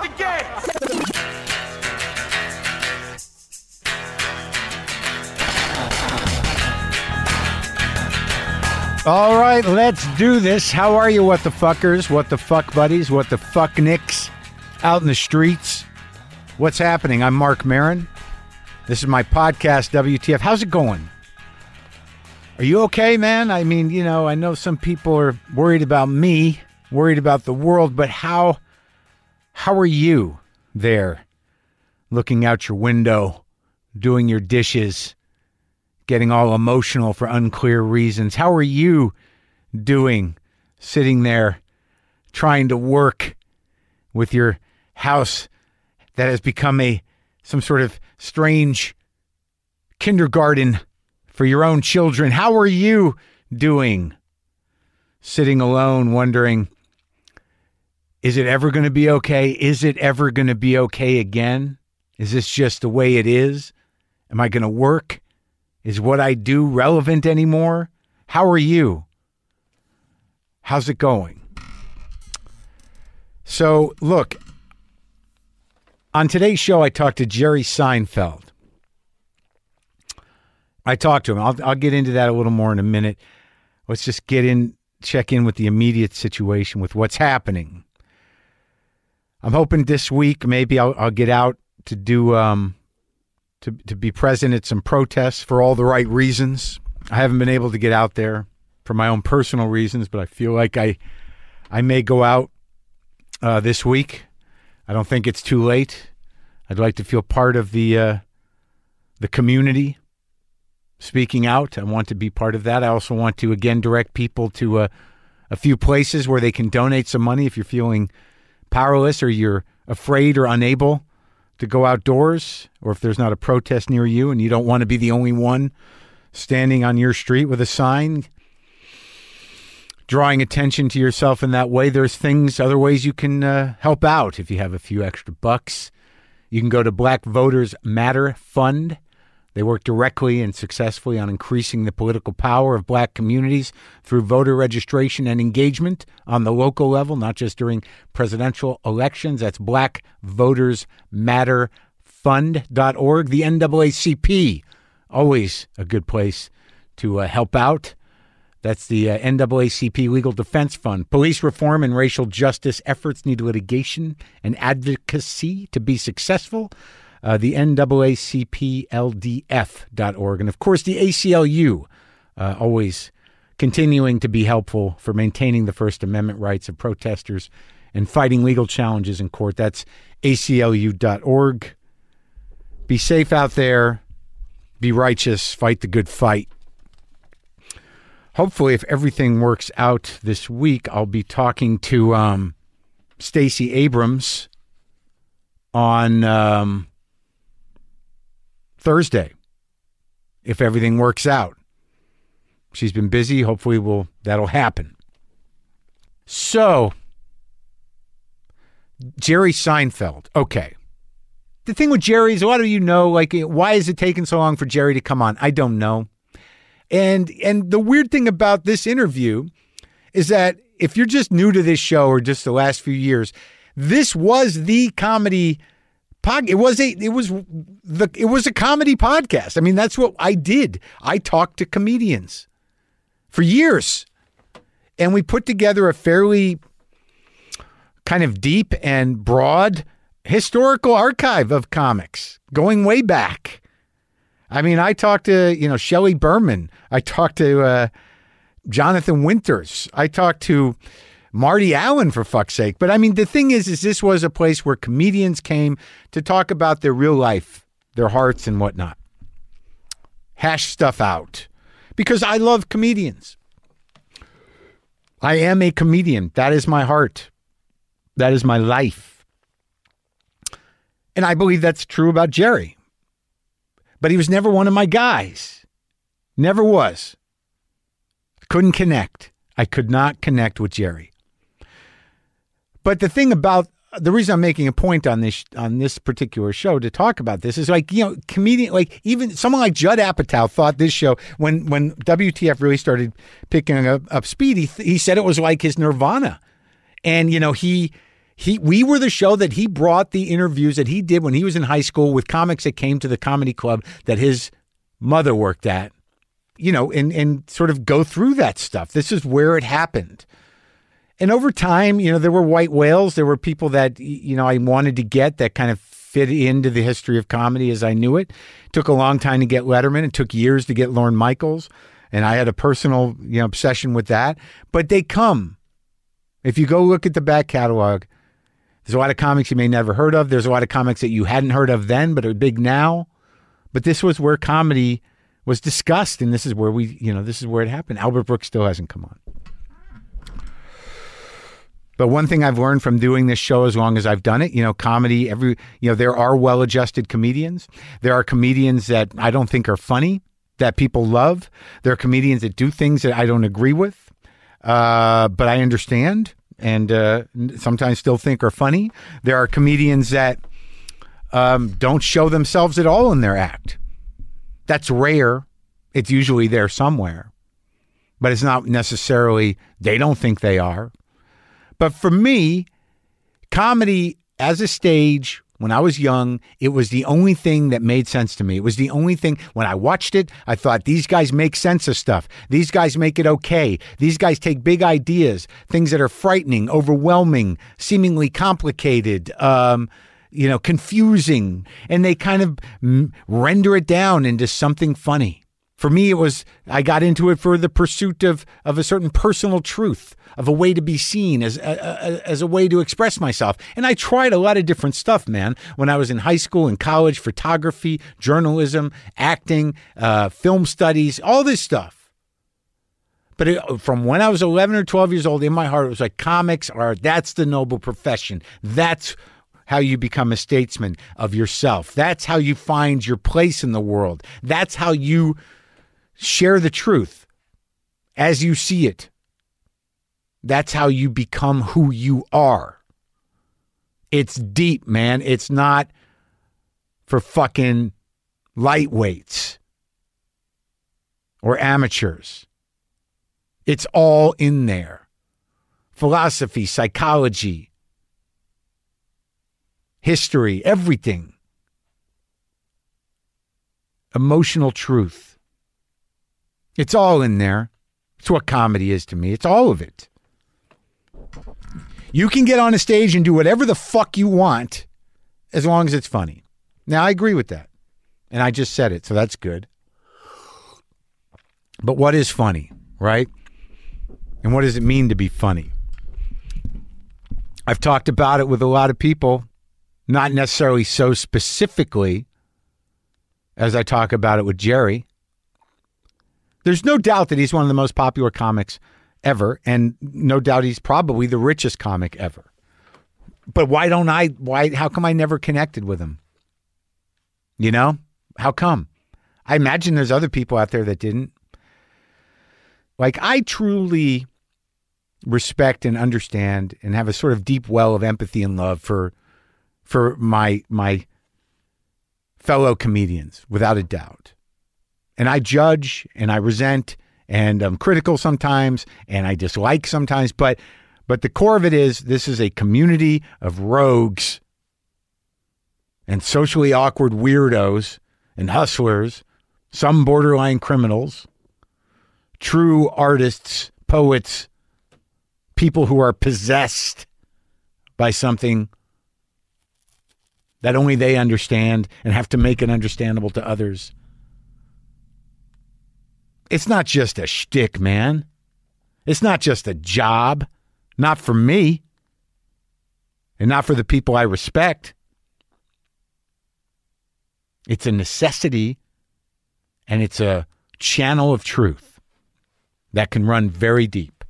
the game! All right, let's do this. How are you, what the fuckers, what the fuck buddies, what the fuck nicks out in the streets? What's happening? I'm Mark Maron. This is my podcast, WTF. How's it going? Are you okay, man? I mean, you know, I know some people are worried about me, worried about the world, but how are you there, looking out your window, doing your dishes, getting all emotional for unclear reasons? How are you doing, sitting there, trying to work with your house that has become some sort of strange kindergarten for your own children? How are you doing, sitting alone, wondering, is it ever going to be okay? Is it ever going to be okay again? Is this just the way it is? Am I going to work? Is what I do relevant anymore? How are you? How's it going? So, look, on today's show, I talked to Jerry Seinfeld. I talked to him. I'll get into that a little more in a minute. Let's just check in with the immediate situation, with what's happening. I'm hoping this week maybe I'll get out to do to be present at some protests for all the right reasons. I haven't been able to get out there for my own personal reasons, but I feel like I may go out this week. I don't think it's too late. I'd like to feel part of the community speaking out. I want to be part of that. I also want to, again, direct people to a few places where they can donate some money if you're feeling powerless or you're afraid or unable to go outdoors, or if there's not a protest near you and you don't want to be the only one standing on your street with a sign, drawing attention to yourself in that way. There's other ways you can help out if you have a few extra bucks. You can go to Black Voters Matter Fund. They work directly and successfully on increasing the political power of black communities through voter registration and engagement on the local level, not just during presidential elections. That's blackvotersmatterfund.org. The NAACP, always a good place to help out. That's the NAACP Legal Defense Fund. Police reform and racial justice efforts need litigation and advocacy to be successful. The NAACPLDF.org. And, of course, the ACLU, always continuing to be helpful for maintaining the First Amendment rights of protesters and fighting legal challenges in court. That's ACLU.org. Be safe out there. Be righteous. Fight the good fight. Hopefully, if everything works out this week, I'll be talking to Stacey Abrams on Thursday, if everything works out. She's been busy. Hopefully that'll happen. So, Jerry Seinfeld. Okay. The thing with Jerry is, a lot of you know, like, why is it taking so long for Jerry to come on? I don't know. And the weird thing about this interview is that if you're just new to this show or just the last few years, this was the comedy It was a comedy podcast. I mean, that's what I did. I talked to comedians for years, and we put together a fairly kind of deep and broad historical archive of comics going way back. I mean, I talked to, Shelley Berman. I talked to Jonathan Winters. I talked to Marty Allen, for fuck's sake. But I mean, the thing is this was a place where comedians came to talk about their real life, their hearts and whatnot. Hash stuff out. Because I love comedians. I am a comedian. That is my heart. That is my life. And I believe that's true about Jerry. But he was never one of my guys. Never was. Couldn't connect. I could not connect with Jerry. But the thing about the reason I'm making a point on this particular show to talk about this is, like, comedian, like, even someone like Judd Apatow thought this show, when WTF really started picking up speed, he said it was like his nirvana. And, he We were the show that he brought the interviews that he did when he was in high school with comics that came to the comedy club that his mother worked at, and sort of go through that stuff. This is where it happened. And over time, there were white whales. There were people that, I wanted to get that kind of fit into the history of comedy as I knew it. It took a long time to get Letterman. It took years to get Lorne Michaels. And I had a personal, obsession with that. But they come. If you go look at the back catalog, there's a lot of comics you may never heard of. There's a lot of comics that you hadn't heard of then, but are big now. But this was where comedy was discussed. And this is where this is where it happened. Albert Brooks still hasn't come on. But one thing I've learned from doing this show as long as I've done it, comedy, there are well-adjusted comedians. There are comedians that I don't think are funny, that people love. There are comedians that do things that I don't agree with, but I understand and sometimes still think are funny. There are comedians that don't show themselves at all in their act. That's rare. It's usually there somewhere, but it's not necessarily they don't think they are. But for me, comedy as a stage, when I was young, it was the only thing that made sense to me. It was the only thing. When I watched it, I thought, these guys make sense of stuff. These guys make it okay. These guys take big ideas, things that are frightening, overwhelming, seemingly complicated, confusing, and they kind of render it down into something funny. For me, I got into it for the pursuit of a certain personal truth, of a way to be seen, as a way to express myself. And I tried a lot of different stuff, man. When I was in high school and college, photography, journalism, acting, film studies, all this stuff. But from when I was 11 or 12 years old, in my heart, it was like that's the noble profession. That's how you become a statesman of yourself. That's how you find your place in the world. That's how you share the truth as you see it. That's how you become who you are. It's deep, man. It's not for fucking lightweights or amateurs. It's all in there. Philosophy, psychology, history, everything. Emotional truth. It's all in there. It's what comedy is to me. It's all of it. You can get on a stage and do whatever the fuck you want as long as it's funny. Now, I agree with that. And I just said it, so that's good. But what is funny, right? And what does it mean to be funny? I've talked about it with a lot of people, not necessarily so specifically as I talk about it with Jerry. There's no doubt that he's one of the most popular comics ever, and no doubt he's probably the richest comic ever. But how come I never connected with him? How come? I imagine there's other people out there that didn't. Like, I truly respect and understand and have a sort of deep well of empathy and love for my fellow comedians, without a doubt. And I judge and I resent and I'm critical sometimes and I dislike sometimes, but the core of it is this is a community of rogues and socially awkward weirdos and hustlers, some borderline criminals, true artists, poets, people who are possessed by something that only they understand and have to make it understandable to others. It's not just a shtick, man. It's not just a job. Not for me. And not for the people I respect. It's a necessity, and it's a channel of truth that can run very deep.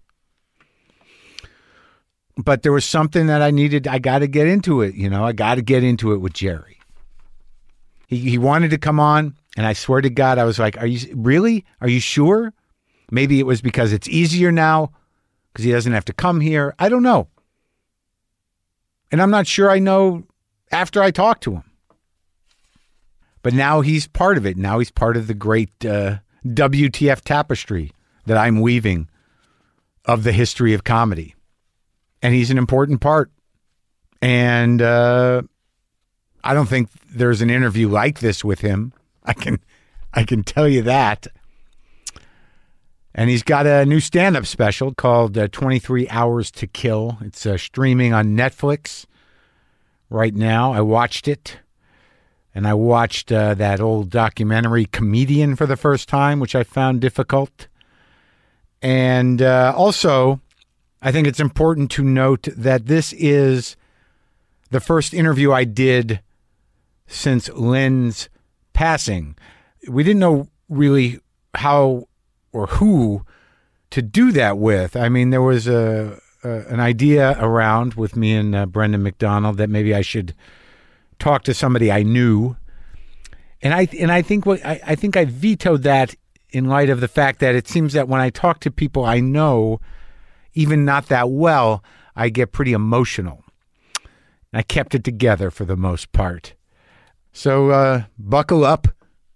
But there was something that I got to get into it, I got to get into it with Jerry. He wanted to come on, and I swear to God, I was like, are you sure? Maybe it was because it's easier now, because he doesn't have to come here. I don't know. And I'm not sure I know after I talk to him. But now he's part of it. Now he's part of the great WTF tapestry that I'm weaving of the history of comedy. And he's an important part And I don't think there's an interview like this with him. I can tell you that. And he's got a new stand-up special called 23 Hours to Kill. It's streaming on Netflix right now. I watched it. And I watched that old documentary Comedian for the first time, which I found difficult. And also, I think it's important to note that this is the first interview I did since Lynn's passing. We didn't know really how or who to do that with. I mean, there was an idea around with me and Brendan McDonald that maybe I should talk to somebody I knew. And I think I vetoed that in light of the fact that it seems that when I talk to people I know, even not that well, I get pretty emotional. I kept it together for the most part. So buckle up,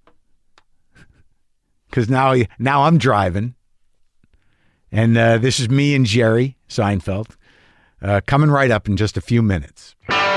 because now I'm driving, and this is me and Jerry Seinfeld coming right up in just a few minutes.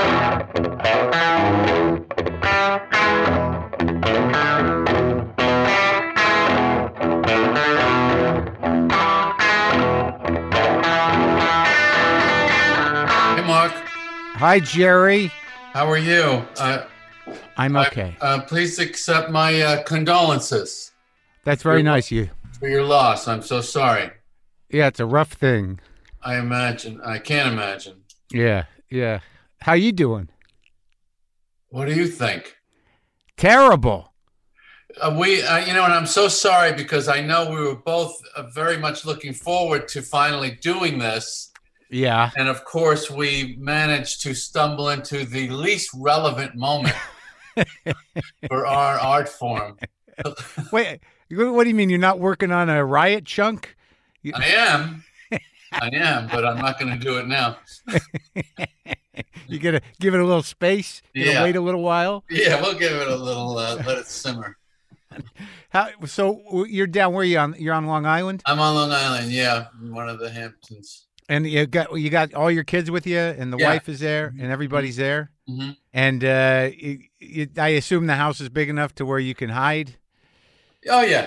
Hi, Jerry. How are you? I'm okay. Please accept my condolences. That's very nice of you. For your loss. I'm so sorry. Yeah, it's a rough thing. I imagine. I can't imagine. Yeah. How you doing? What do you think? Terrible. And I'm so sorry because I know we were both very much looking forward to finally doing this. Yeah. And of course, we managed to stumble into the least relevant moment for our art form. Wait, what do you mean? You're not working on a riot chunk? I am, but I'm not going to do it now. You got to give it a little space? Yeah. Wait a little while? Yeah, we'll give it a little, let it simmer. So you're down, where are you on? You're on Long Island? I'm on Long Island, yeah, in one of the Hamptons. And you got all your kids with you, and the wife is there, and everybody's there. Mm-hmm. And I assume the house is big enough to where you can hide. Oh yeah.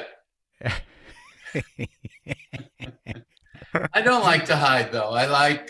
I don't like to hide though. I like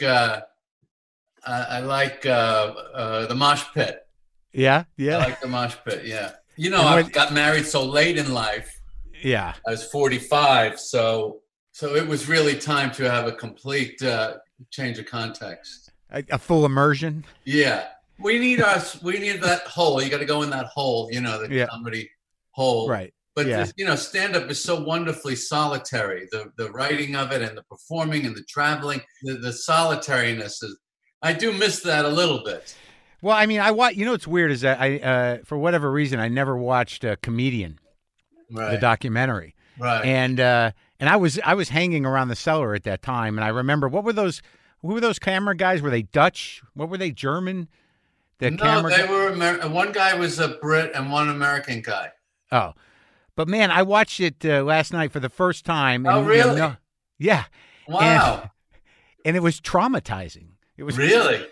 the mosh pit. Yeah. I like the mosh pit. Yeah. I got married so late in life. Yeah. I was 45, so it was really time to have a complete change of context. A full immersion. Yeah. We need that hole. You got to go in that hole, the comedy hole. Right. But stand-up is so wondrously solitary. The writing of it and the performing and the traveling, the solitariness is. I do miss that a little bit. Well, I mean, what's weird is that I, for whatever reason, I never watched Comedian, the documentary. Right. And I was hanging around the cellar at that time, and I remember who were those camera guys? Were they Dutch? What were they, German? They were one guy was a Brit and one American guy. Oh. But man, I watched it last night for the first time. And, oh, really? Yeah. Wow. And it was traumatizing. It was really.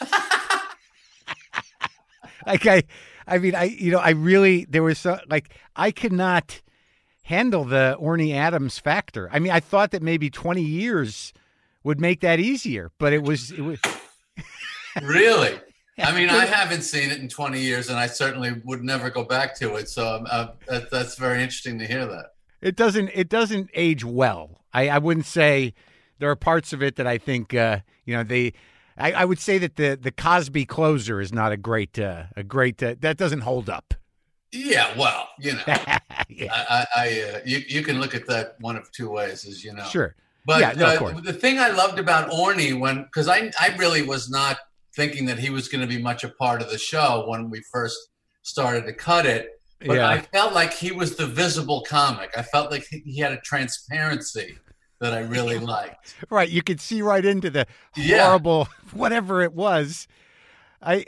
There was I could not handle the Orny Adams factor. I mean, I thought that maybe 20 years would make that easier, but it was really. I mean, I haven't seen it in 20 years, and I certainly would never go back to it. So that's very interesting to hear that. It doesn't age well. I wouldn't say there are parts of it that I think I would say that the Cosby Closer is not a great that doesn't hold up. Yeah, well, Yeah. You can look at that one of two ways, as you know. Sure. But of course. The thing I loved about Orny, because I really was not thinking that he was going to be much a part of the show when we first started to cut it. But I felt like he was the visible comic. I felt like he had a transparency that I really liked. Right. You could see right into the horrible, whatever it was. I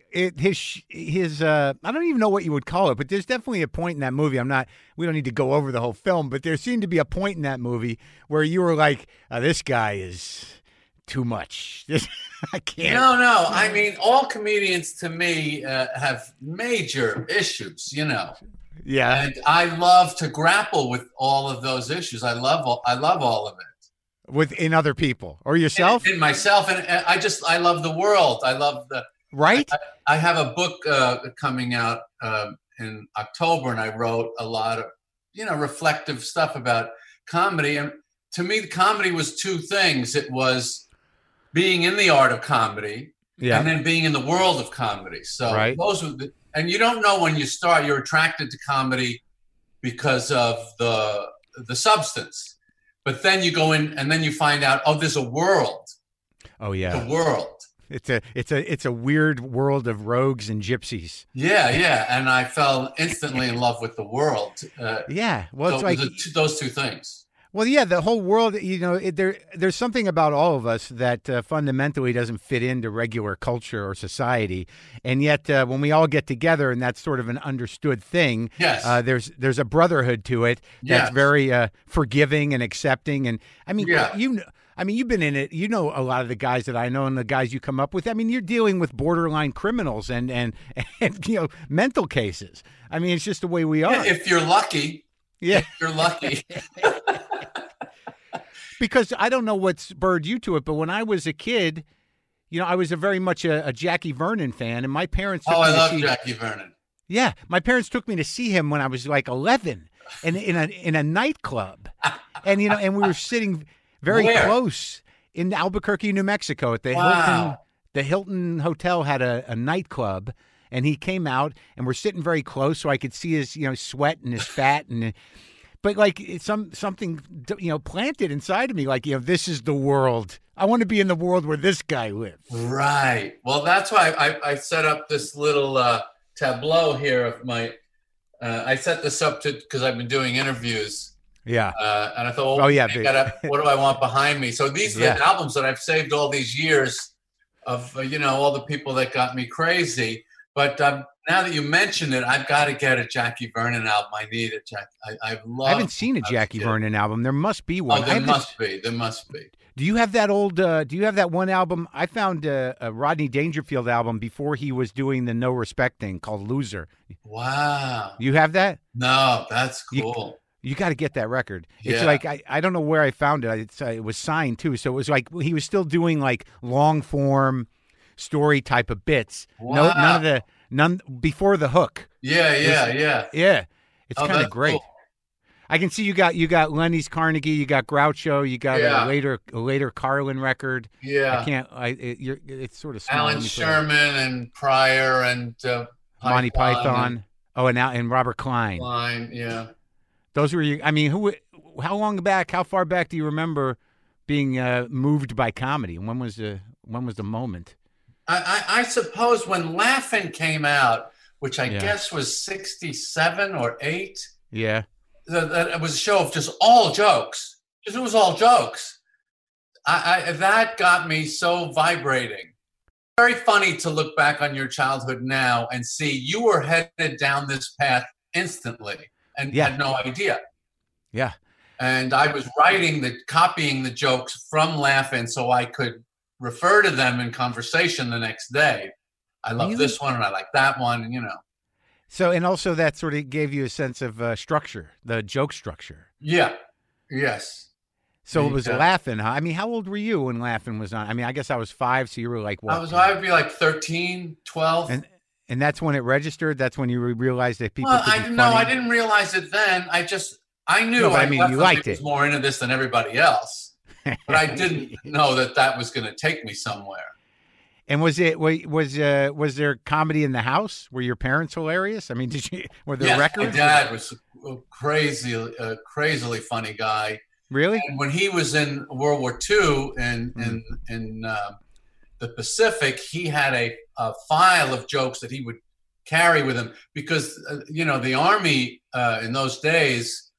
don't even know what you would call it, but there's definitely a point in that movie. We don't need to go over the whole film, but there seemed to be a point in that movie where you were like, this guy is too much. I can't. No. I mean, all comedians to me have major issues, you know. Yeah. And I love to grapple with all of those issues. I love all of it. Within other people or yourself? In myself. And I love the world. I love right. I have a book coming out in October, and I wrote a lot of, reflective stuff about comedy. And to me, comedy was two things. It was being in the art of comedy, and then being in the world of comedy. So those were and you don't know when you start, you're attracted to comedy because of the substance. But then you go in and then you find out, there's a world. Oh yeah. The world. It's a weird world of rogues and gypsies. Yeah. And I fell instantly in love with the world. Yeah. Well, so it's like those two things. Well, yeah, the whole world, there's something about all of us that fundamentally doesn't fit into regular culture or society. And yet when we all get together and that's sort of an understood thing, there's a brotherhood to it that's very forgiving and accepting. And I mean, you've been in it. You know a lot of the guys that I know and the guys you come up with. I mean, you're dealing with borderline criminals and mental cases. I mean, it's just the way we are. Yeah, if you're lucky. Yeah. If you're lucky. Because I don't know what spurred you to it, but when I was a kid, I was very much a Jackie Vernon fan, and my parents took me I love Jackie Vernon. Yeah, my parents took me to see him when I was like 11, and in a nightclub, and and we were sitting very close in Albuquerque, New Mexico, at the Hilton. The Hilton Hotel had a nightclub, and he came out, and we're sitting very close, so I could see his sweat and his fat and. But like it's something planted inside of me, like this is the world. I want to be in the world where this guy lives. Right. Well, that's why I set up this little tableau here of my. I set this up because I've been doing interviews. Yeah. And I thought, what do I want behind me? So these are the albums that I've saved all these years of all the people that got me crazy. But now that you mention it, I've got to get a Jackie Vernon album. I need it, Jack. I haven't seen a Jackie Vernon album. There must be one. There must be. There must be. Do you have that old? Do you have that one album? I found a Rodney Dangerfield album before he was doing the No Respect thing called Loser. Wow. You have that? No, that's cool. You got to get that record. It's like I don't know where I found it. It was signed too, so it was like he was still doing like long form story type of bits. Wow. None before the hook. Yeah. It's kind of great. Cool. I can see you got Lenny's Carnegie, you got Groucho, you got a later Carlin record. Yeah. I can't. It's sort of small. Alan Sherman and Pryor and Monty Python. And Robert Klein. Yeah. Those were I mean, how long back? How far back do you remember being moved by comedy? When was the moment? I suppose when Laugh-In came out, which I guess was 67 or 8. Yeah. It was a show of just all jokes. It was all jokes. That got me so vibrating. Very funny to look back on your childhood now and see you were headed down this path instantly and had no idea. Yeah. And I was copying the jokes from Laugh-In so I could refer to them in conversation the next day. I love this one and I like that one, So, and also that sort of gave you a sense of structure, the joke structure. Yeah. Yes. So it was Laugh-In, huh? I mean, how old were you when Laugh-In was on? I mean, I guess I was 5, so you were like what? I would be like 13, 12. And that's when it registered? That's when you realized that people could be funny? No, I didn't realize it then. I knew you liked it. Was more into this than everybody else. But I didn't know that was going to take me somewhere. And was there comedy in the house? Were your parents hilarious? I mean, were there records? My dad was a crazily funny guy. Really? And when he was in World War II in the Pacific, he had a file of jokes that he would carry with him because the Army in those days.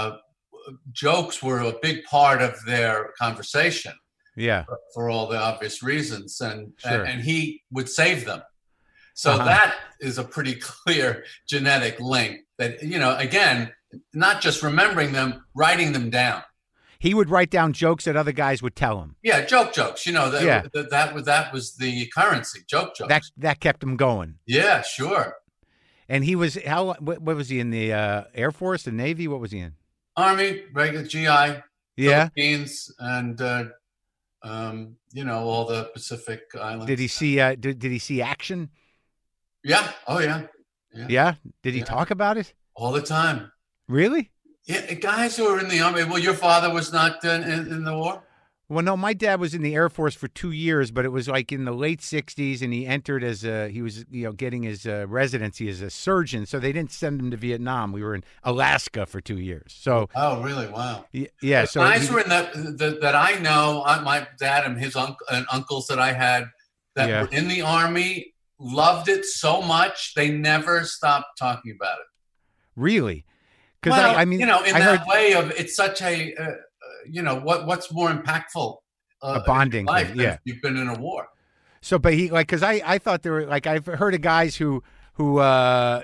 Jokes were a big part of their conversation. Yeah. For all the obvious reasons. And he would save them. So that is a pretty clear genetic link that, again, not just remembering them, writing them down. He would write down jokes that other guys would tell him. Yeah, jokes. You know, that was the currency. Jokes. That kept him going. Yeah, sure. And he was what was he in the Air Force, the Navy? What was he in? Army, regular GI. Yeah, Philippines, and all the Pacific Islands. Did he see? Did he see action? Yeah. Oh yeah. Yeah. Did he talk about it all the time? Really? Yeah, guys who are in the Army. Well, your father was not in the war? Well, no, my dad was in the Air Force for 2 years, but it was like in the late 60s, and he entered he was getting his residency as a surgeon, so they didn't send him to Vietnam. We were in Alaska for 2 years. So. Oh, really? Wow. Yeah. So guys were in that I know, my dad and his uncles that I had that were in the Army loved it so much they never stopped talking about it. Really? Because I mean, in that way of it's such a. What's more impactful? A bonding thing. Yeah, you've been in a war. So, but he because I thought there were I've heard of guys who was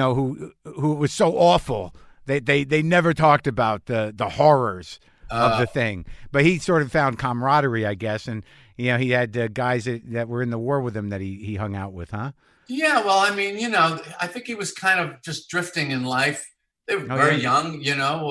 so awful they never talked about the horrors of the thing. But he sort of found camaraderie, I guess, and he had guys that were in the war with him that he hung out with, huh? Yeah, well, I mean, I think he was kind of just drifting in life. They were very young,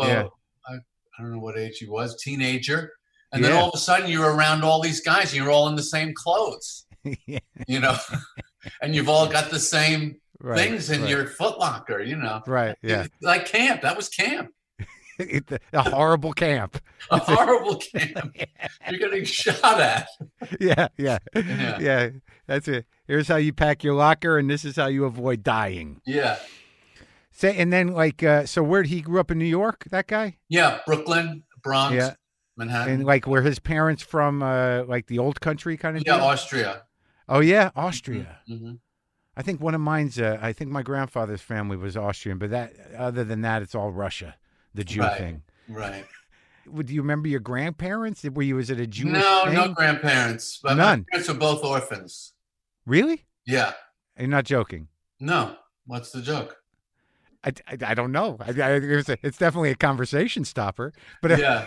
I don't know what age he was, teenager. And then all of a sudden you're around all these guys and you're all in the same clothes, and you've all got the same things in your footlocker, Right. Yeah. Like camp. That was camp. A horrible camp. A horrible camp. You're getting shot at. Yeah. That's it. Here's how you pack your locker, and this is how you avoid dying. Yeah. And then, so where he grew up in New York, that guy? Yeah, Brooklyn, Bronx, Manhattan. And were his parents from the old country kind of? Yeah, deal? Austria. Oh yeah, Austria. Mm-hmm. I think one of mine's. I think my grandfather's family was Austrian, but other than that, it's all Russia, the Jew thing. Right. Do you remember your grandparents? Was it a Jewish thing? No grandparents. But none. My parents were both orphans. Really? Yeah. You're not joking. No. What's the joke? I don't know. It's definitely a conversation stopper. But yeah,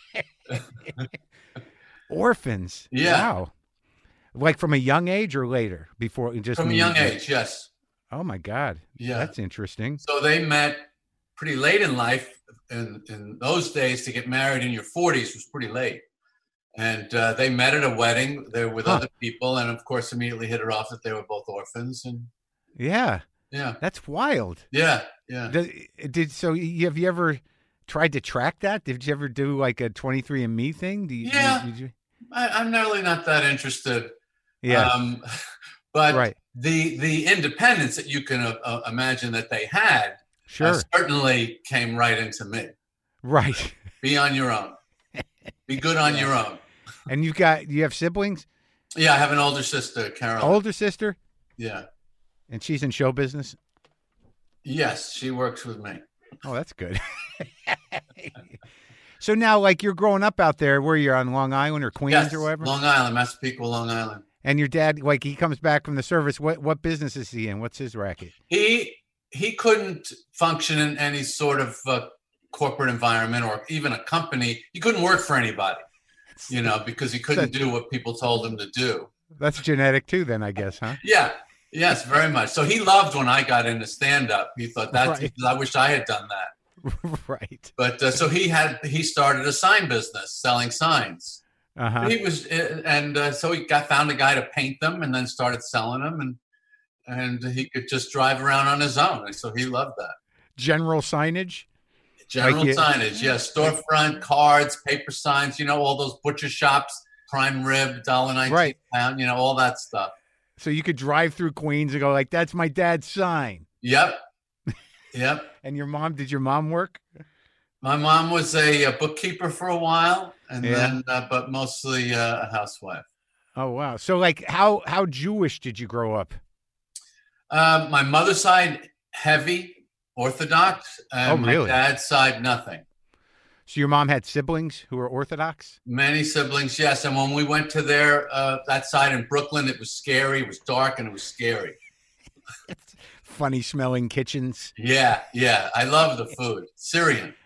orphans. Yeah. Wow. Like from a young age or later, before just from a young age. Yes. Oh my God. Yeah, that's interesting. So they met pretty late in life. In those days, to get married in your 40s was pretty late. And they met at a wedding. They were with other people, and of course, immediately hit it off that they were both orphans. And yeah. Yeah, that's wild. Yeah. Have you ever tried to track that? Did you ever do like a 23andMe thing? I'm really not that interested. Yeah, but the independence that you can imagine that they had, certainly came right into me. Right. Be on your own. Be good on your own. And you have siblings? Yeah, I have an older sister, Carol. Older sister? Yeah. And she's in show business? Yes, she works with me. Oh, that's good. So now, you're growing up out there, where you're on Long Island or Queens or whatever? Long Island, Massapequa, Long Island. And your dad, he comes back from the service. What business is he in? What's his racket? He couldn't function in any sort of corporate environment or even a company. He couldn't work for anybody, because he couldn't do what people told him to do. That's genetic too, then, I guess, huh? Yeah. Yes, very much. So he loved when I got into stand-up. He thought I wish I had done that. Right. But so he started a sign business, selling signs. Uh-huh. So he found a guy to paint them, and then started selling them, and he could just drive around on his own. And so he loved that. General signage. Signage, yes. Storefront cards, paper signs. All those butcher shops, prime rib, $1.19 pound. All that stuff. So you could drive through Queens and go that's my dad's sign. Yep. And did your mom work? My mom was a bookkeeper for a while, and then, but mostly a housewife. Oh, wow. So how Jewish did you grow up? My mother's side, heavy Orthodox, and my dad's side, nothing. So your mom had siblings who were Orthodox? Many siblings, yes. And when we went to that side in Brooklyn, it was scary. It was dark and it was scary. Funny smelling kitchens. Yeah. I love the food. Syrian.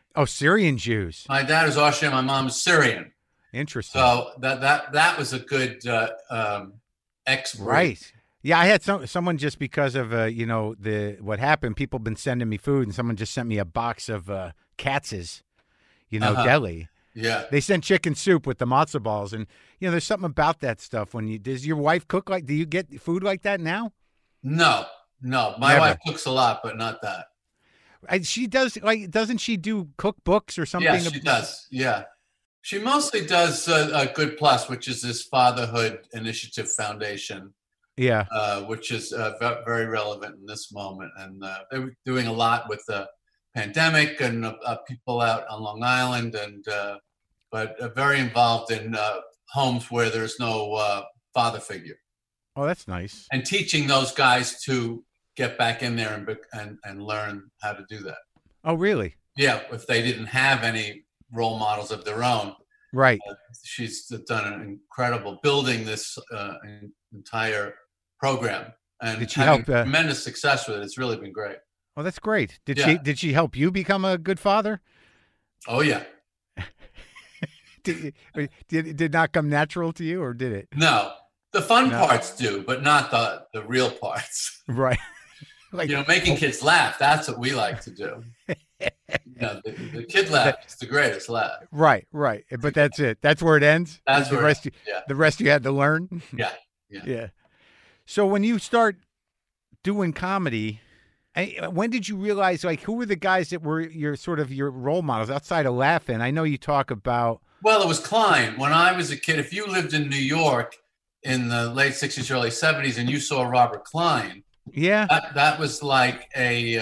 Oh, Syrian Jews. My dad is Austrian. My mom is Syrian. Interesting. So that was a good ex-breed. Right. Yeah, I had someone just because of what happened. People have been sending me food, and someone just sent me a box of Katz's, deli. Yeah. They sent chicken soup with the matzo balls, and there's something about that stuff. Does your wife cook do you get food like that now? No. My Never. wife cooks a lot, but not that. She does doesn't she do cookbooks or something? Yeah, she does. Yeah. She mostly does a Good Plus, which is this Fatherhood Initiative Foundation. Yeah. Which is very relevant in this moment. And they're doing a lot with the pandemic and people out on Long Island, but very involved in homes where there's no father figure. Oh, that's nice. And teaching those guys to get back in there and learn how to do that. Oh, really? Yeah, if they didn't have any role models of their own. Right. She's done an incredible building this entire program and did she having help tremendous success with it. It's really been great. Oh, that's great. Did she help you become a good father? Oh yeah. did it not come natural to you, or did it? No, the fun parts do, but not the real parts. Right. Like, making kids laugh. That's what we like to do. The kid laugh is the greatest laugh. Right. But that's it. That's where it ends. That's the rest. The rest you had to learn. Yeah. So when you start doing comedy, when did you realize, who were the guys that were your role models outside of Laugh-In? I know you talk about. Well, it was Klein. When I was a kid, if you lived in New York in the late 60s, early 70s, and you saw Robert Klein, yeah, that was like a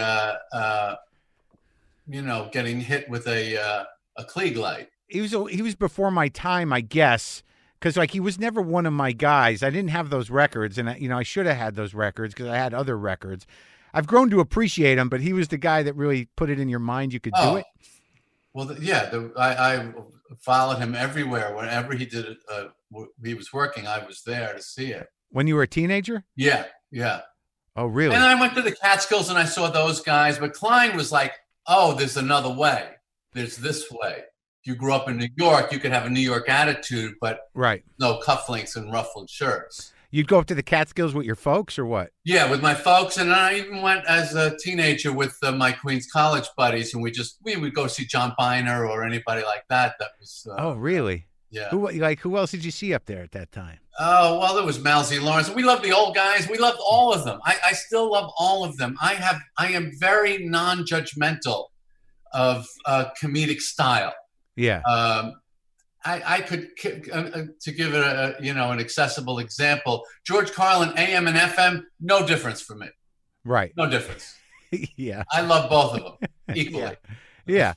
getting hit with a Klieg light. He was before my time, I guess, because he was never one of my guys. I didn't have those records, and I should have had those records because I had other records. I've grown to appreciate him, but he was the guy that really put it in your mind you could do it. Well, I followed him everywhere. Whenever he did it, he was working, I was there to see it. When you were a teenager? Yeah. Oh, really? And I went to the Catskills and I saw those guys, but Klein was like, oh, there's another way. There's this way. If you grew up in New York, you could have a New York attitude, but no cufflinks and ruffled shirts. You'd go up to the Catskills with your folks or what? Yeah, with my folks. And I even went as a teenager with my Queens College buddies, and we would go see John Biner or anybody like that. That was. Oh, really? Yeah. Who else did you see up there at that time? Oh, well, there was Malzy Lawrence. We loved the old guys. We loved all of them. I still love all of them. I am very non-judgmental of comedic style. Yeah. I could, to give it an accessible example, George Carlin, AM and FM, no difference for me. Right. No difference. Yeah. I love both of them equally. Yeah.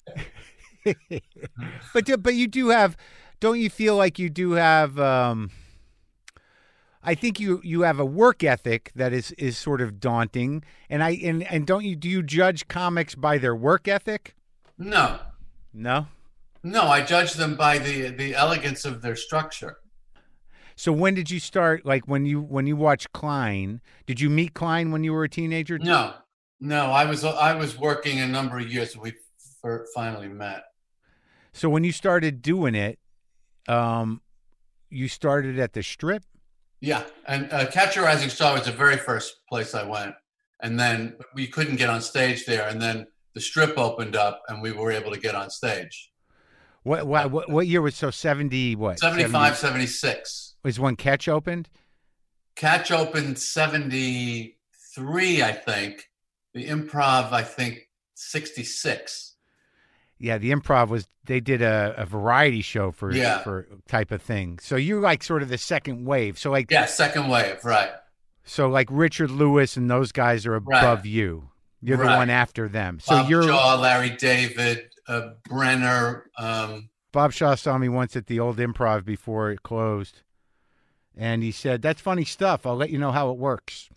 But you do have, don't you feel like you do have, I think you have a work ethic that is sort of daunting. And do you judge comics by their work ethic? No. No, I judge them by the elegance of their structure. So when did you start? When you watch Klein, did you meet Klein when you were a teenager? No. I was working a number of years. We finally met. So when you started doing it, you started at the Strip? Yeah, and Catch a Rising Star was the very first place I went, and then we couldn't get on stage there, and then the Strip opened up, and we were able to get on stage. What year was 70? What 75, 76 was when Catch opened? Catch opened 73, I think. The Improv, I think 66. Yeah, the Improv they did a variety show for type of thing. So you're sort of the second wave. So second wave, right. So Richard Lewis and those guys are above you. You're the one after them. So Bob Shaw, Larry David, Brenner. Bob Shaw saw me once at the old Improv before it closed. And he said, "That's funny stuff. I'll let you know how it works."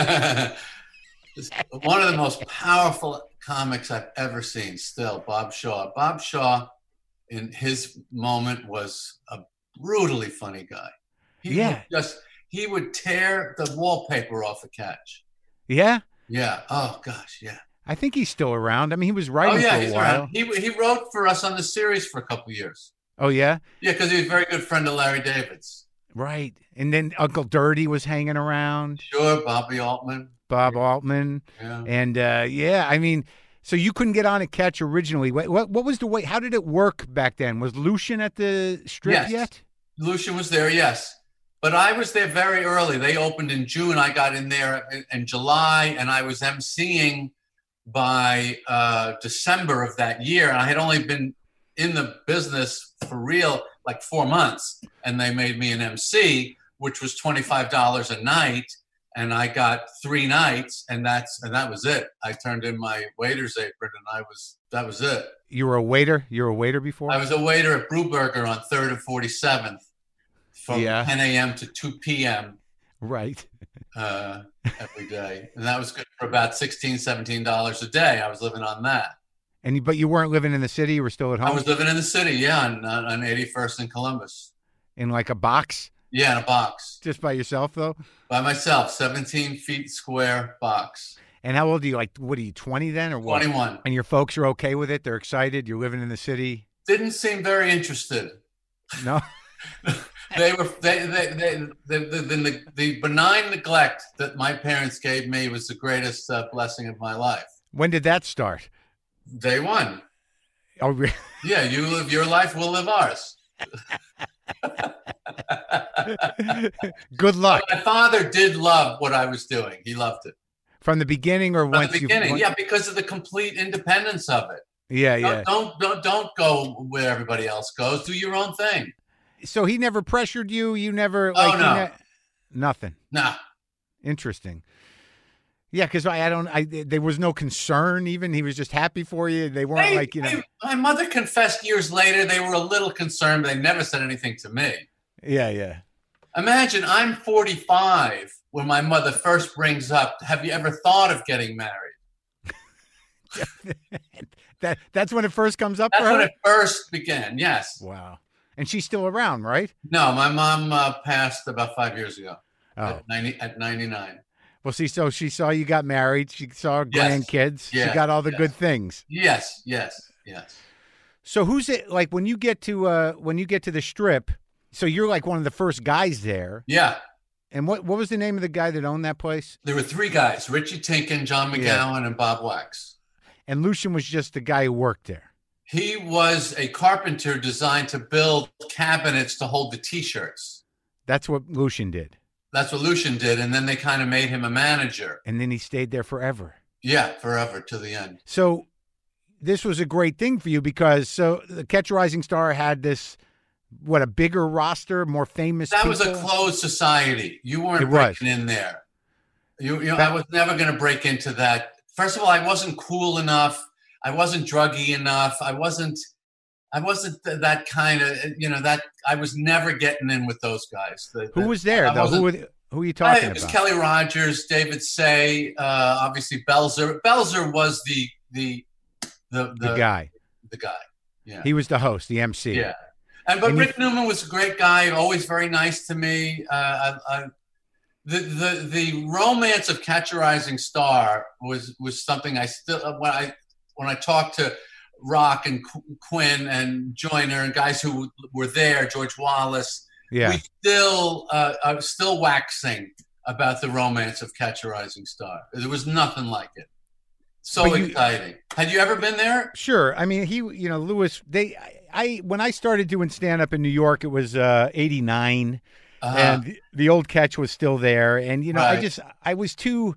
One of the most powerful comics I've ever seen still, Bob Shaw. Bob Shaw, in his moment, was a brutally funny guy. He would tear the wallpaper off a Catch. Yeah? Yeah. Oh, gosh, yeah. I think he's still around. I mean, he was writing for a he's while. around. He wrote for us on the series for a couple of years. Oh, yeah? Yeah, because he was a very good friend of Larry David's. Right. And then Uncle Dirty was hanging around. Sure, Bobby Altman. Bob Altman. Yeah. And, I mean, so you couldn't get on a Catch originally. What was the way? How did it work back then? Was Lucien at the Strip yet? Lucien was there, yes. But I was there very early. They opened in June. I got in there in July, and I was emceeing by December of that year. And I had only been in the business for real like 4 months. And they made me an MC, which was $25 a night. And I got 3 nights, and that was it. I turned in my waiter's apron, and that was it. You were a waiter? You were a waiter before? I was a waiter at Brewburger on 3rd and 47th from 10 a.m. to 2 p.m. Right. Every day. And that was good for about $16, $17 a day. I was living on that. But you weren't living in the city? You were still at home? I was living in the city, yeah, on 81st and Columbus. In like a box? Yeah, in a box. Just by yourself, though? By myself, 17 feet square box. And how old are you? Like, what are you, 20 then, or what? 21. And your folks are okay with it? They're excited? You're living in the city? Didn't seem very interested. No? They were the benign neglect that my parents gave me was the greatest blessing of my life. When did that start? Day one. Oh, really? Yeah, you live your life, we'll live ours. Good luck. My father did love what I was doing. He loved it. From the beginning, or once the beginning? Yeah, because of the complete independence of it. Yeah. Don't go where everybody else goes. Do your own thing. So he never pressured you? You never? Oh, no. Nothing? Nah. Interesting. Yeah, because there was no concern even. He was just happy for you. They weren't my mother confessed years later they were a little concerned, but they never said anything to me. Yeah. Imagine I'm 45 when my mother first brings up, have you ever thought of getting married? That's when it first comes up for her? That's when it first began, yes. Wow. And she's still around, right? No, my mom passed about 5 years ago at 99. Well, see, so she saw you got married. She saw grandkids. Yes. She got all the good things. Yes. So who's it like when you get to the Strip? So you're like one of the first guys there. Yeah. And what was the name of the guy that owned that place? There were 3 guys: Richie Tinkin, John McGowan, and Bob Wax. And Lucien was just the guy who worked there. He was a carpenter designed to build cabinets to hold the T-shirts. That's what Lucien did. That's what Lucien did, and then they kind of made him a manager. And then he stayed there forever. Yeah, forever to the end. So this was a great thing for you because the Catch a Rising Star had this, a bigger roster, more famous people? That was a closed society. You weren't breaking in there. I was never going to break into that. First of all, I wasn't cool enough. I wasn't druggy enough. I wasn't that kind of, that I was never getting in with those guys. Who was there, though? Who are you talking about? It was Kelly Rogers, David Say, obviously Belzer. Belzer was the guy. The guy. Yeah. He was the host, the MC. Yeah. But Rick Newman was a great guy, always very nice to me. The romance of Catch a Rising Star was something I still when I talked to Rock and Quinn and Joyner and guys who were there, George Wallace. Yeah. We still are still waxing about the romance of Catch a Rising Star. There was nothing like it. So exciting. Had you ever been there? Sure. I mean, Lewis, when I started doing stand-up in New York, it was 89. And the old Catch was still there. And, right. I was too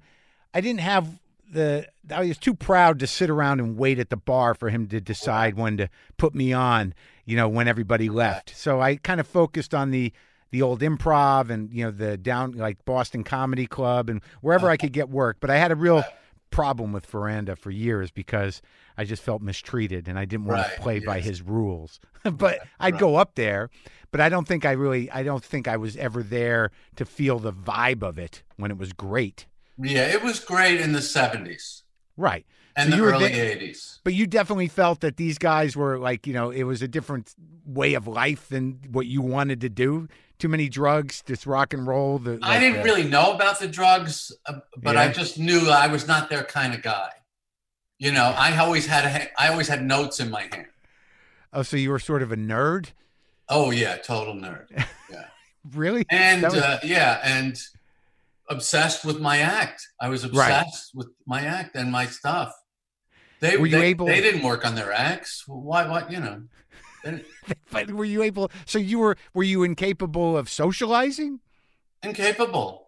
proud to sit around and wait at the bar for him to decide when to put me on, when everybody left. Right. So I kind of focused on the old Improv and, the down, like Boston Comedy Club and wherever I could get work. But I had a real problem with Ferranda for years because I just felt mistreated and I didn't want to play by his rules. But I'd go up there, but I don't think I was ever there to feel the vibe of it when it was great. Yeah, it was great in the 70s. Right. And the early 80s. But you definitely felt that these guys were like, it was a different way of life than what you wanted to do. Too many drugs, just rock and roll. I didn't really know about the drugs, but I just knew I was not their kind of guy. I always had notes in my hand. Oh, so you were sort of a nerd? Oh yeah, total nerd. Yeah. Really? And and obsessed with my act. I was obsessed with my act and my stuff. They didn't work on their acts. Why? What? But were you able? So were you incapable of socializing? Incapable.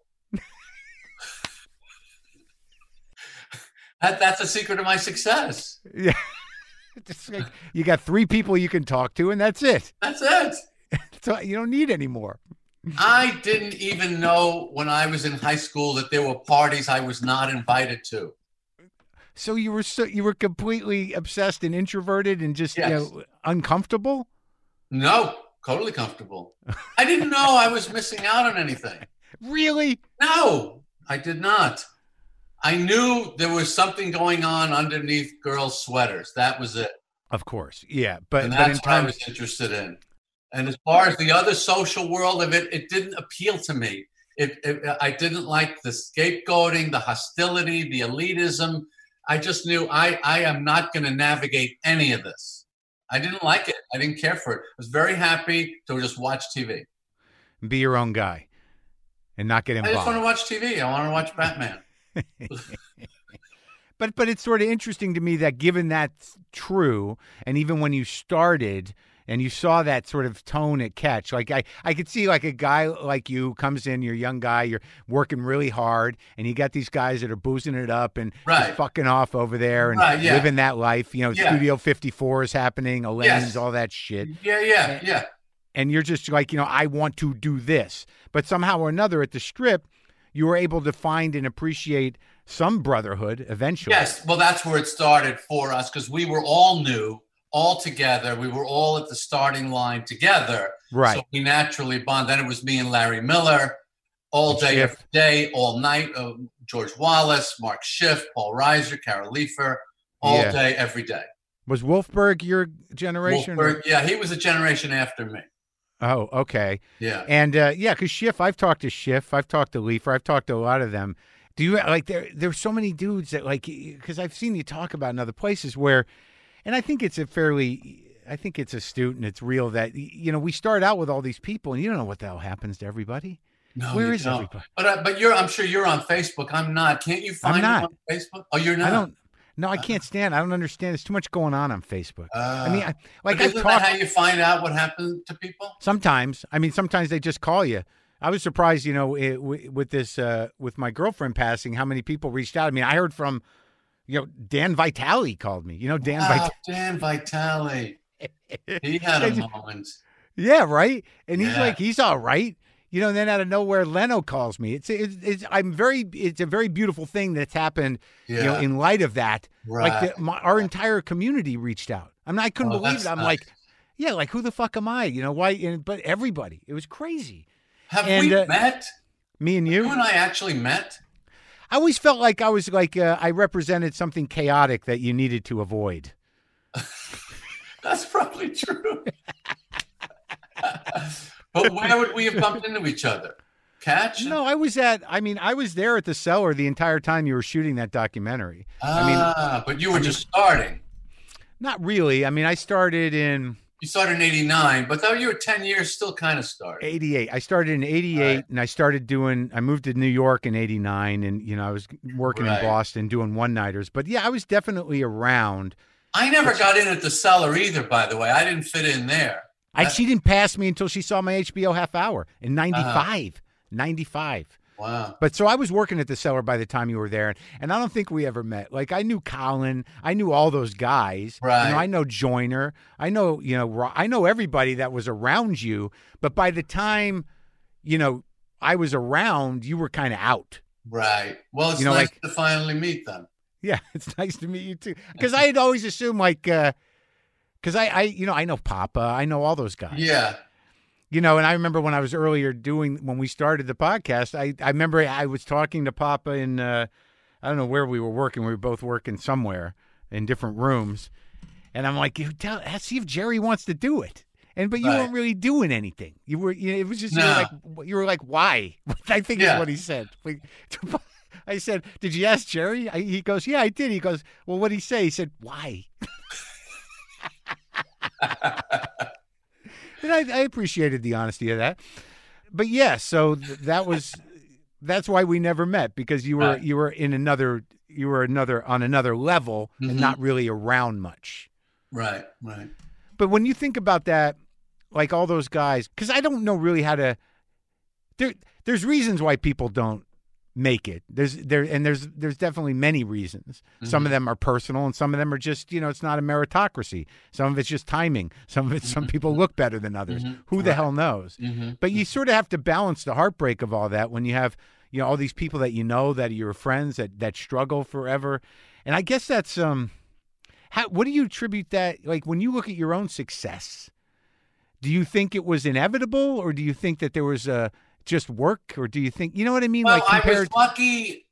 That's the secret of my success. Yeah. Just like, you got 3 people you can talk to, and that's it. That's it. So you don't need any more. I didn't even know when I was in high school that there were parties I was not invited to. So you were completely obsessed and introverted and just uncomfortable? No, totally comfortable. I didn't know I was missing out on anything. Really? No, I did not. I knew there was something going on underneath girls' sweaters. That was it. Of course, yeah. And that's what I was interested in. And as far as the other social world of it, it didn't appeal to me. I didn't like the scapegoating, the hostility, the elitism. I just knew I am not going to navigate any of this. I didn't like it. I didn't care for it. I was very happy to just watch TV. Be your own guy and not get involved. I just want to watch TV. I want to watch Batman. But it's sort of interesting to me that given that's true, and even when you started and you saw that sort of tone at Catch, like I could see like a guy like you comes in, you're a young guy, you're working really hard, and you got these guys that are boozing it up and just fucking off over there and living that life. Studio 54 is happening, Elaine's, all that shit. Yeah. And you're just like, I want to do this. But somehow or another at the Strip, you were able to find and appreciate some brotherhood eventually. Yes, well, that's where it started for us because we were all new, all together. We were all at the starting line together. Right. So we naturally bond. Then it was me and Larry Miller all day, every day, all night. George Wallace, Mark Schiff, Paul Reiser, Carol Leifer, all day, every day. Was Wolfberg your generation? Wolfberg, he was a generation after me. Oh, okay. Yeah. And because Schiff, I've talked to Schiff, I've talked to Leifer, I've talked to a lot of them. Do you like there's so many dudes that like, because I've seen you talk about in other places where, and I think it's astute and it's real that, we start out with all these people and you don't know what the hell happens to everybody. No, where is everybody? But I'm sure you're on Facebook. I'm not. Can't you find me on Facebook? Oh, you're not? I can't stand. I don't understand. There's too much going on Facebook. Isn't that how you find out what happened to people? Sometimes. Sometimes they just call you. I was surprised, with this, with my girlfriend passing, how many people reached out. I heard from, Dan Vitale called me. Dan Vitale. He had a moment. Yeah, right. And he's like, he's all right. And then out of nowhere, Leno calls me. It's a very beautiful thing that's happened. In light of that, right. Like our entire community reached out. I couldn't believe it. I'm nice. Like, who the fuck am I? Why? But everybody, it was crazy. Have we met? Me and you? You and I actually met. I always felt like I was like I represented something chaotic that you needed to avoid. That's probably true. But where would we have bumped into each other? Catch? No, I was there at the Cellar the entire time you were shooting that documentary. But you were just starting. Not really. I started in... You started in 89, but though you were 10 years, still kind of started. 88. I started in 88, and I moved to New York in 89, and, I was working in Boston doing one-nighters. But, yeah, I was definitely around. I never got in at the Cellar either, by the way. I didn't fit in there. She didn't pass me until she saw my HBO half hour in 95. 95. Wow. But so I was working at the Cellar by the time you were there, and I don't think we ever met. Like, I knew Colin. I knew all those guys. Right. I know Joyner. I know, I know everybody that was around you. But by the time, I was around, you were kind of out. Right. Well, it's nice to finally meet them. Yeah, it's nice to meet you, too. Because I had always assumed, because I know Papa. I know all those guys. Yeah. And I remember when I was when we started the podcast, I remember I was talking to Papa in, I don't know where we were working. We were both working somewhere in different rooms. And I'm like, see if Jerry wants to do it. But you weren't really doing anything. You were, it was just, you were like, why? I think is what he said. I said, did you ask Jerry? He goes, yeah, I did. He goes, well, what did he say? He said, why? And I appreciated the honesty of that. But yeah, so that's why we never met, because you were on another level and not really around much. Right. But when you think about that, like all those guys, because I don't know really how to. There's reasons why people don't make it. There's definitely many reasons. Some of them are personal, and some of them are just, it's not a meritocracy. Some of it's just timing. Some of it's some people look better than others. Who the hell knows? But you sort of have to balance the heartbreak of all that when you have, all these people that that are your friends that struggle forever. And I guess that's what do you attribute that, like when you look at your own success, do you think it was inevitable, or do you think that there was just work, or do you think, you know what I mean? Well, I was lucky.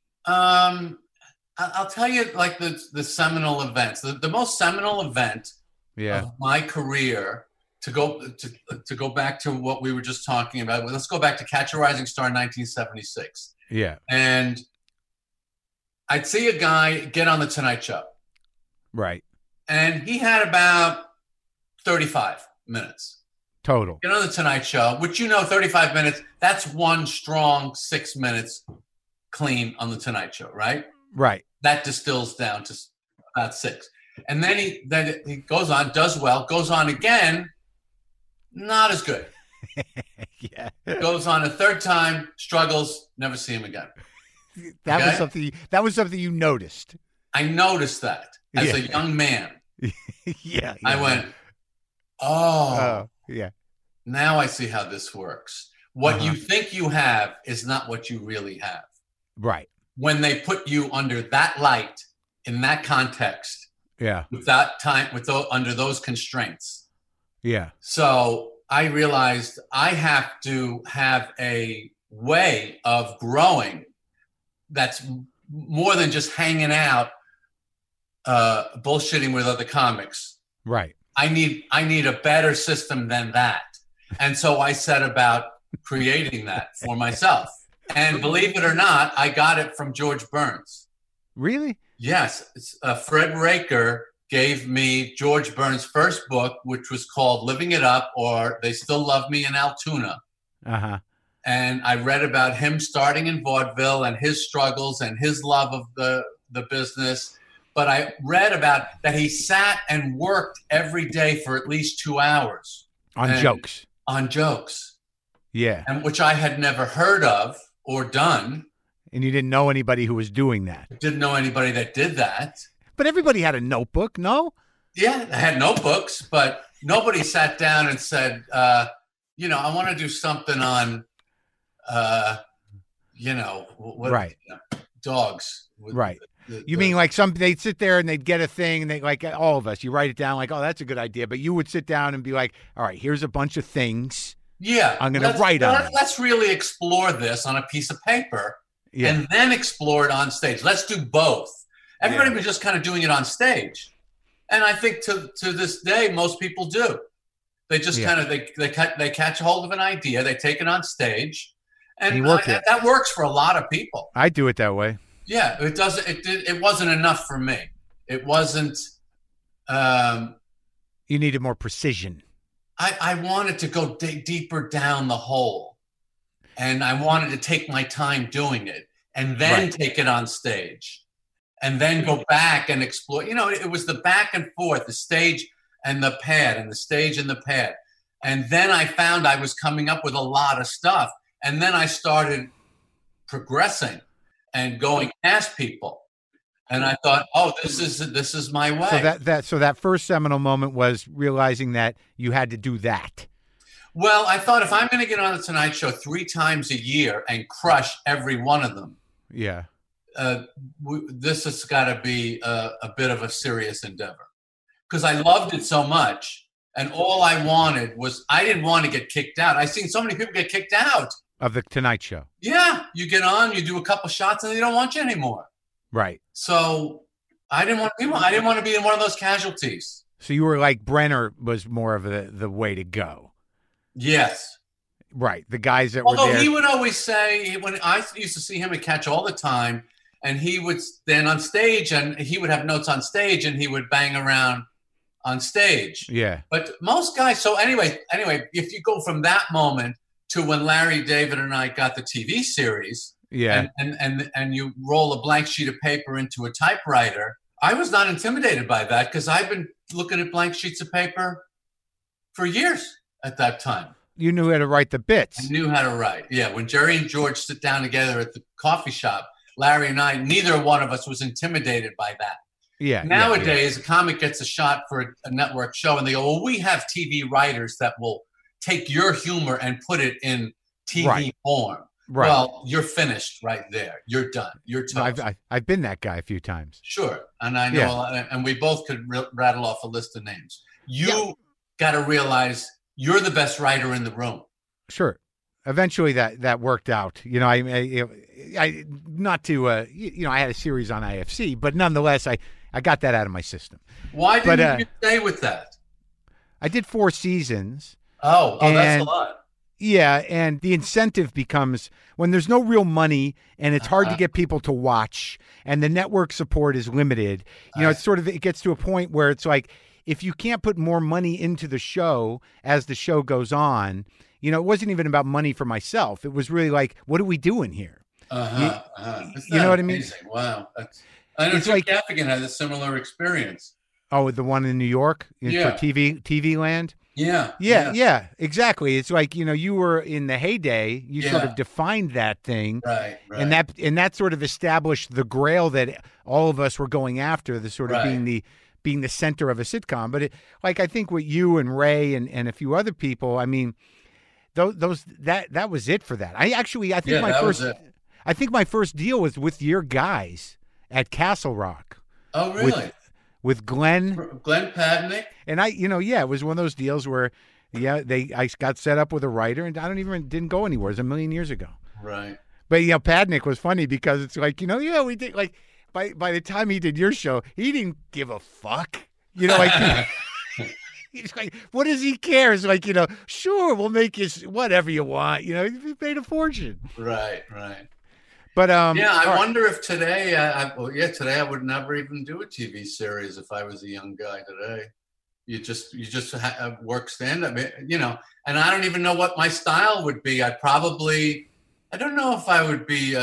I'll tell you, like the seminal events, the most seminal event of my career, to go back to what we were just talking about. Let's go back to Catch a Rising Star in 1976. Yeah. And I'd see a guy get on the Tonight Show. Right. And he had about 35 minutes. Total. Get on the Tonight Show, which 35 minutes, that's one strong 6 minutes clean on the Tonight Show, right? Right. That distills down to about 6. And then he goes on, does well, goes on again, not as good. Yeah. Goes on a third time, struggles, never see him again. That was something you noticed. I noticed that as a young man. Yeah. I went, oh. Yeah. Now I see how this works. What you think you have is not what you really have. Right. When they put you under that light in that context. Yeah. With that time, under those constraints. Yeah. So I realized I have to have a way of growing that's more than just hanging out, bullshitting with other comics. Right. I need a better system than that. And so I set about creating that for myself. And believe it or not, I got it from George Burns. Really? Yes. Fred Raker gave me George Burns' first book, which was called Living It Up, or They Still Love Me in Altoona. Uh-huh. And I read about him starting in vaudeville and his struggles and his love of the business. But I read about that he sat and worked every day for at least 2 hours. On jokes. On jokes. Yeah. And which I had never heard of or done. And you didn't know anybody who was doing that. Didn't know anybody that did that. But everybody had a notebook, no? Yeah, I had notebooks, but nobody sat down and said, I want to do something on, right. Dogs. Right. You mean like they'd sit there and they'd get a thing, and they, like all of us, you write it down like, oh, that's a good idea. But you would sit down and be like, all right, here's a bunch of things. Yeah. I'm going to write on it. Let's really explore this on a piece of paper and then explore it on stage. Let's do both. Everybody was just kind of doing it on stage. And I think to this day, most people do. They just kind of, they catch a hold of an idea, they take it on stage, and that works for a lot of people. I do it that way. Yeah, it wasn't enough for me. It wasn't. You needed more precision. I wanted to go deeper down the hole, and I wanted to take my time doing it, and then take it on stage, and then go back and explore. It was the back and forth, the stage and the pad, and the stage and the pad, and then I found I was coming up with a lot of stuff, and then I started progressing and going past people. And I thought, oh, this is my way. So that first seminal moment was realizing that you had to do that. Well, I thought if I'm going to get on the Tonight Show 3 times a year and crush every one of them, this has got to be a bit of a serious endeavor. Because I loved it so much, and all I wanted was, I didn't want to get kicked out. I've seen so many people get kicked out. Of the Tonight Show. Yeah. You get on, you do a couple shots, and they don't want you anymore. Right. So I didn't want to be in one of those casualties. So you were like, Brenner was more of the way to go. Yes. Right. The guys that were there. Although he would always say, when I used to see him at Catch all the time, and he would stand on stage, and he would have notes on stage, and he would bang around on stage. Yeah. But most guys. So anyway, if you go from that moment to when Larry David and I got the TV series, yeah, and you roll a blank sheet of paper into a typewriter, I was not intimidated by that because I've been looking at blank sheets of paper for years at that time. You knew how to write the bits. I knew how to write. Yeah. When Jerry and George sit down together at the coffee shop, Larry and I, neither one of us was intimidated by that. Yeah. Nowadays, a comic gets a shot for a network show, and they go, well, we have TV writers that will take your humor and put it in TV form. Right. Well, you're finished right there. You're done. You're toast. I've been that guy a few times. Sure. And I know, and we both could rattle off a list of names. You got to realize you're the best writer in the room. Sure. Eventually that worked out. You know, I not to, you know, I had a series on IFC, but nonetheless, I got that out of my system. Why didn't you stay with that? I did 4 seasons. Oh, that's a lot. Yeah, and the incentive becomes when there's no real money and it's hard to get people to watch and the network support is limited. You know, it gets to a point where it's like, if you can't put more money into the show as the show goes on, you know, it wasn't even about money for myself. It was really like, what are we doing here? You know what I mean? Wow. I know Jim Gaffigan had a similar experience. Oh, the one in New York for TV Land? Yeah, exactly. It's like, you know, you were in the heyday, you sort of defined that thing. Right. And that sort of established the grail that all of us were going after, the sort of being the center of a sitcom. But I think with you and Ray and a few other people, I mean, that was it for that. I think my first deal was with your guys at Castle Rock. Oh, really? With Glenn Padnick. And it was one of those deals where, I got set up with a writer, and didn't go anywhere. It was a million years ago. Right. But Padnick was funny because it's like, we did like by the time he did your show, he didn't give a fuck. You know, like he's like, what does he care? It's like, sure, we'll make you whatever you want. You know, he paid a fortune. Right. But I wonder if today, today I would never even do a TV series if I was a young guy today. You just work stand up, and I don't even know what my style would be. I don't know if I would be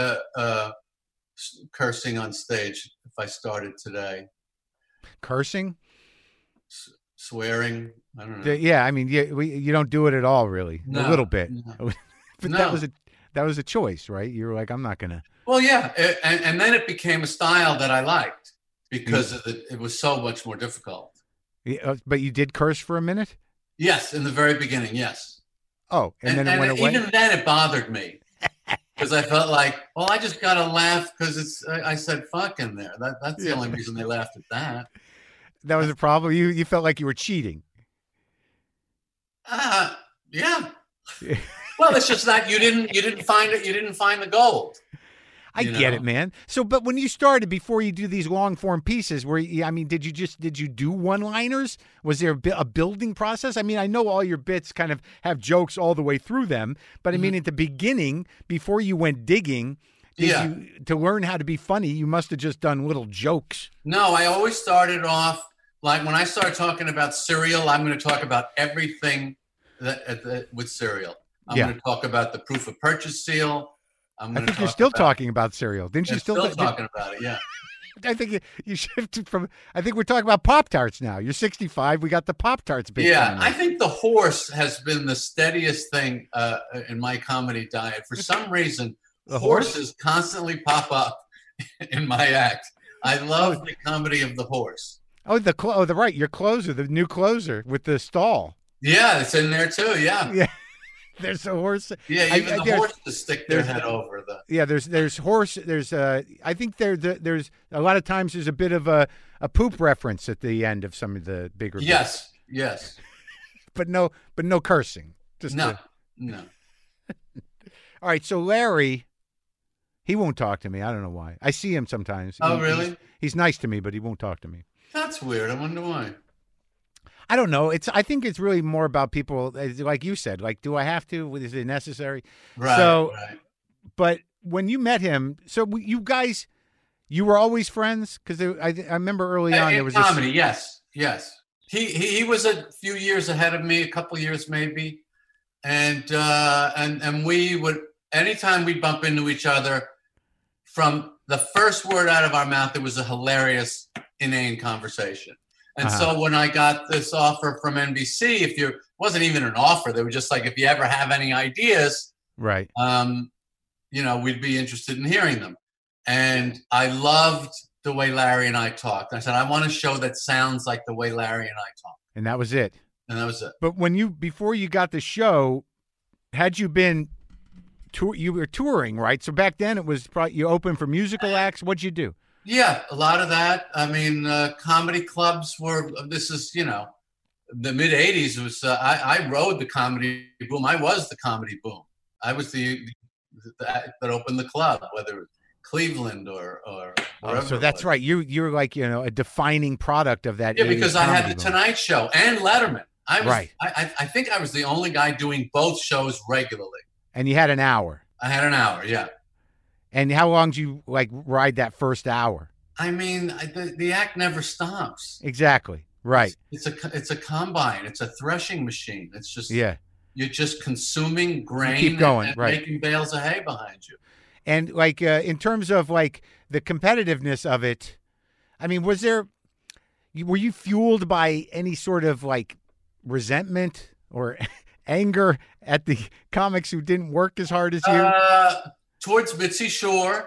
cursing on stage if I started today. Cursing? Swearing? I don't know. Yeah, I mean, you don't do it at all, really. A little bit. No. But that was a choice, right? You were like, I'm not going to. Well, yeah. And then it became a style that I liked because it was so much more difficult. Yeah, but you did curse for a minute? Yes, in the very beginning, yes. Oh, and then it went away? Even then it bothered me because I felt like, well, I just got to laugh because I said fuck in there. That's the only reason they laughed at that. That was a problem? You felt like you were cheating? Yeah. Well, it's just that you didn't find it. You didn't find the gold. I get it, man. So, but when you started, before you do these long form pieces, did you do one-liners? Was there a building process? I mean, I know all your bits kind of have jokes all the way through them, but I mean, at the beginning, before you went digging, to learn how to be funny, you must have just done little jokes. No, I always started off like when I start talking about cereal, I'm going to talk about everything with cereal. I'm going to talk about the proof of purchase seal. I think you're still talking about cereal. Didn't you still talking about it? Yeah. I think you shifted from. I think we're talking about Pop-Tarts now. You're 65. We got the Pop-Tarts bit. Yeah, I think the horse has been the steadiest thing in my comedy diet. For some reason, the horses constantly pop up in my act. I love the comedy of the horse. Oh, your closer, the new closer with the stall. Yeah, it's in there too. Yeah. Yeah. There's a horse. Yeah, even the horses stick their head over the. Yeah, there's horse. There's I think there's a lot of times there's a bit of a poop reference at the end of some of the bigger. Yes. But no cursing. No. All right, so Larry, he won't talk to me. I don't know why. I see him sometimes. Oh, really? He's nice to me, but he won't talk to me. That's weird. I wonder why. I don't know. I think it's really more about people, like you said, like, do I have to? Is it necessary? Right. But when you met him, so you guys, You were always friends? Because I remember early on there was comedy. Yes. He was a few years ahead of me, a couple years maybe, and we would, anytime we bump into each other, from the first word out of our mouth, it was a hilarious, inane conversation. And so when I got this offer from NBC, it wasn't even an offer. They were just like, if you ever have any ideas, right? We'd be interested in hearing them. And I loved the way Larry and I talked. I said, I want a show that sounds like the way Larry and I talk. And that was it. But before you got the show, had you been you were touring, right? So back then it was probably you opened for musical acts. What'd you do? Yeah, a lot of that. I mean, comedy clubs this is, the mid 80s was, I rode the comedy boom. I was the comedy boom. I was the that opened the club, whether it was Cleveland or so that's right. You're like, a defining product of that. Yeah, because I had the Tonight Show and Letterman. Right. I think I was the only guy doing both shows regularly. And you had an hour. I had an hour, yeah. And how long did you ride that first hour? I mean, the act never stops. Exactly. Right. It's a combine. It's a threshing machine. It's just you're just consuming grain. You keep going, and right? Making bales of hay behind you. And in terms of the competitiveness of it, I mean, were you fueled by any sort of resentment or anger at the comics who didn't work as hard as you? Towards Mitzi Shore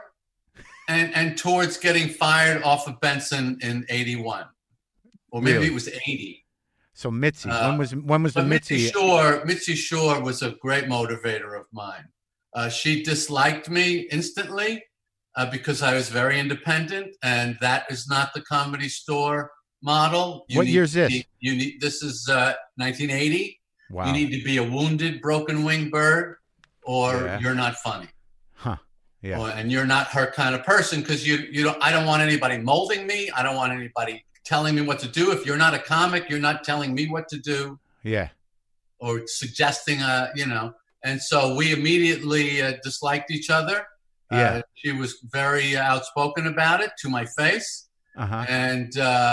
and towards getting fired off of Benson in 81. Or maybe it was 80. So Mitzi, when was the Mitzi? Mitzi Shore was a great motivator of mine. She disliked me instantly because I was very independent, and that is not the Comedy Store model. What year is this? This is 1980. Wow. You need to be a wounded, broken-winged bird, or you're not funny. Huh. Yeah. And you're not her kind of person because I don't want anybody molding me. I don't want anybody telling me what to do. If you're not a comic, you're not telling me what to do. Yeah. Or suggesting, And so we immediately disliked each other. Yeah. She was very outspoken about it to my face. Uh-huh. And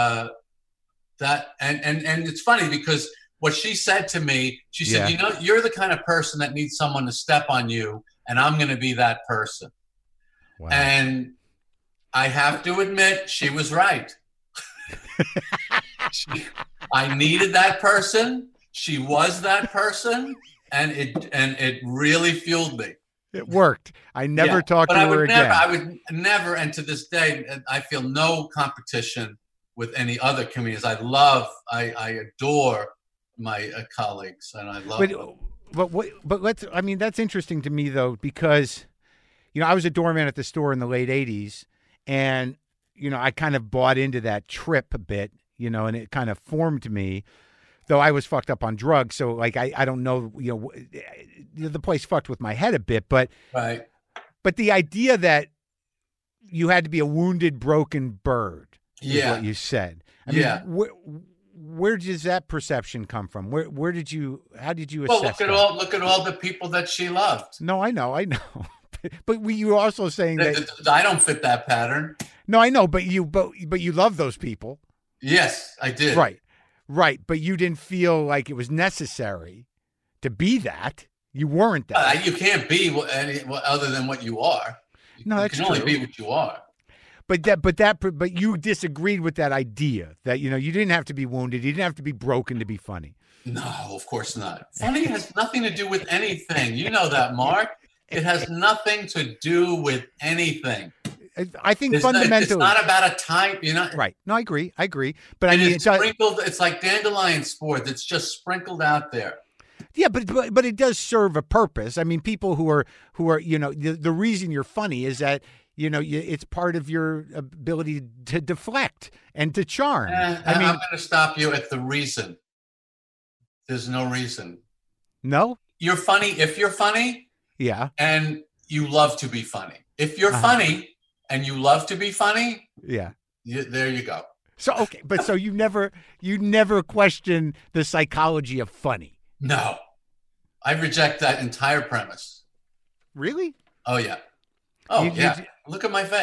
it's funny because what she said to me, she said, you're the kind of person that needs someone to step on you, and I'm going to be that person. Wow. And I have to admit, she was right. I needed that person. She was that person, and it really fueled me. It worked. I never talked to her again. I would never, and to this day, I feel no competition with any other comedians. I adore my colleagues, and I love them. But that's interesting to me though, because I was a doorman at the store in the late 80s, and I kind of bought into that trip a bit, and it kind of formed me, though I was fucked up on drugs. So I don't know, the place fucked with my head a bit, but right. But the idea that you had to be a wounded, broken bird is what you said. I mean, where does that perception come from? How did you assess that? Look at all the people that she loved. No, I know. But you were also saying that I don't fit that pattern. No, I know, but you love those people. Yes, I did. Right. But you didn't feel like it was necessary to be that. You weren't that. You can't be other than what you are. No, that's true. You can only be what you are. But you disagreed with that idea that you didn't have to be wounded, you didn't have to be broken to be funny. No, of course not. Funny has nothing to do with anything. You know that, Mark. It has nothing to do with anything. I think fundamentally, it's not about a type. Right. No, I agree. But it's sprinkled. It's like dandelion spore that's just sprinkled out there. Yeah, but it does serve a purpose. I mean, people who are the reason you're funny is that it's part of your ability to deflect and to charm. I'm going to stop you at the reason. There's no reason. No? You're funny if you're funny. Yeah. And you love to be funny. If you're funny and you love to be funny. Yeah. There you go. So, okay. But so you never question the psychology of funny. No. I reject that entire premise. Really? Oh, yeah. Oh, yeah. Look at my face.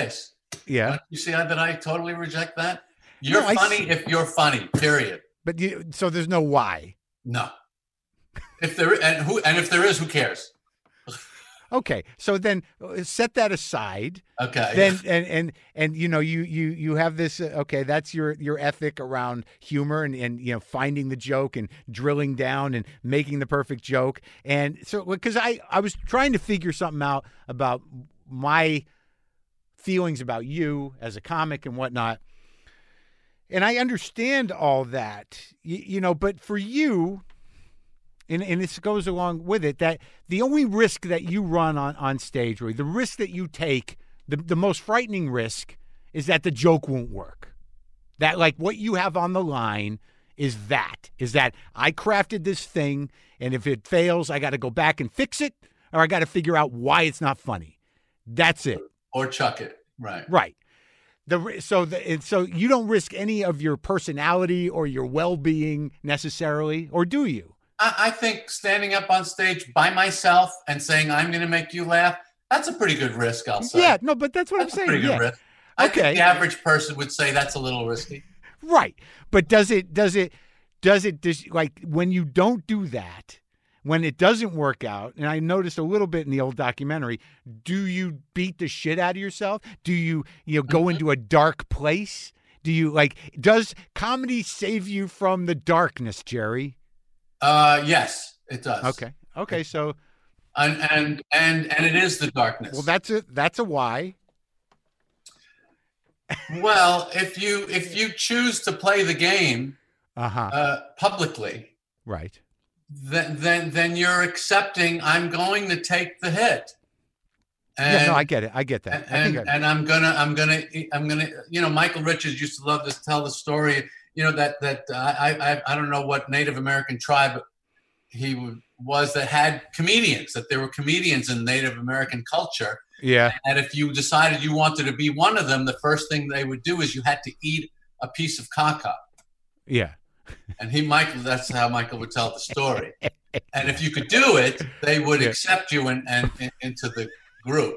Yeah. You see that I totally reject that? You're funny if you're funny, period. But so there's no why. No. If there if there is, who cares? Okay, so then set that aside. Okay. Then and you have this. Okay, that's your ethic around humor and finding the joke and drilling down and making the perfect joke. And so because I was trying to figure something out about my feelings about you as a comic and whatnot. And I understand all that, but for you, and this goes along with it, that the only risk that you run on stage, Roy, the risk that you take, the most frightening risk is that the joke won't work. That like what you have on the line is that I crafted this thing, and if it fails, I got to go back and fix it, or I got to figure out why it's not funny. That's it. Or chuck it. Right. Right. So you don't risk any of your personality or your well-being necessarily, or do you? I think standing up on stage by myself and saying I'm going to make you laugh, that's a pretty good risk, I'll say. Yeah, no, but that's what I'm saying. Pretty good risk. I think the average person would say that's a little risky. Right. But does it like when you don't do that, when it doesn't work out, and I noticed a little bit in the old documentary, do you beat the shit out of yourself? Do you go into a dark place? Do you does comedy save you from the darkness, Jerry? Yes, it does. Okay. So, and it is the darkness. Well, that's a why. Well, if you choose to play the game, publicly, right, then you're accepting I'm going to take the hit. And, yeah, no, I get it. I get that. And I'm gonna. Michael Richards used to love to tell the story. I don't know what Native American tribe he was that had comedians, that there were comedians in Native American culture. Yeah. And if you decided you wanted to be one of them, the first thing they would do is you had to eat a piece of caca. Yeah. And that's how Michael would tell the story. And if you could do it, they would accept you and into the group.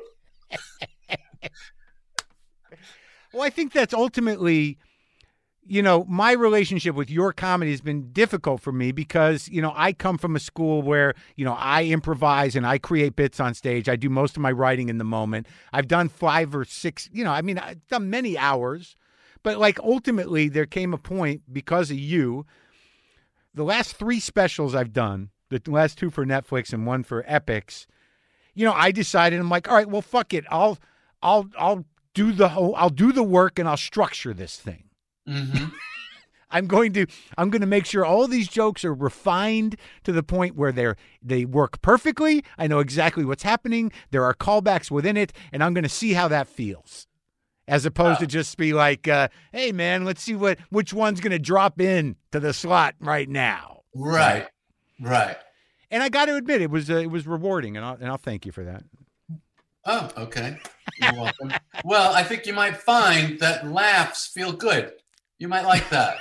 Well, I think that's ultimately, my relationship with your comedy has been difficult for me because, I come from a school where, I improvise and I create bits on stage. I do most of my writing in the moment. I've done 5 or 6, I've done many hours, but ultimately there came a point because of you, the last 3 specials I've done, the last 2 for Netflix and 1 for Epix, I decided, I'm like, all right, well, fuck it. I'll do the work and I'll structure this thing. Mm-hmm. I'm going to make sure all these jokes are refined to the point where they work perfectly. I know exactly what's happening. There are callbacks within it, and I'm going to see how that feels. As opposed to just be like, hey man, let's see which one's going to drop in to the slot right now. Right. And I got to admit, it was rewarding, and I'll thank you for that. Oh, okay. You're welcome. Well, I think you might find that laughs feel good. You might like that.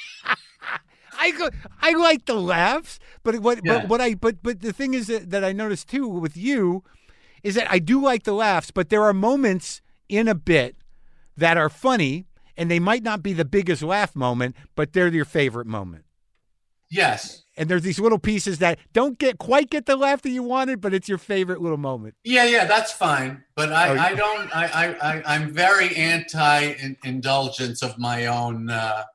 I like the laughs, but the thing is that I noticed too with you is that I do like the laughs, but there are moments in a bit that are funny, and they might not be the biggest laugh moment, but they're your favorite moment. Yes. And there's these little pieces that don't quite get the laugh that you wanted, but it's your favorite little moment. Yeah, that's fine. But I'm very anti-indulgence of my own.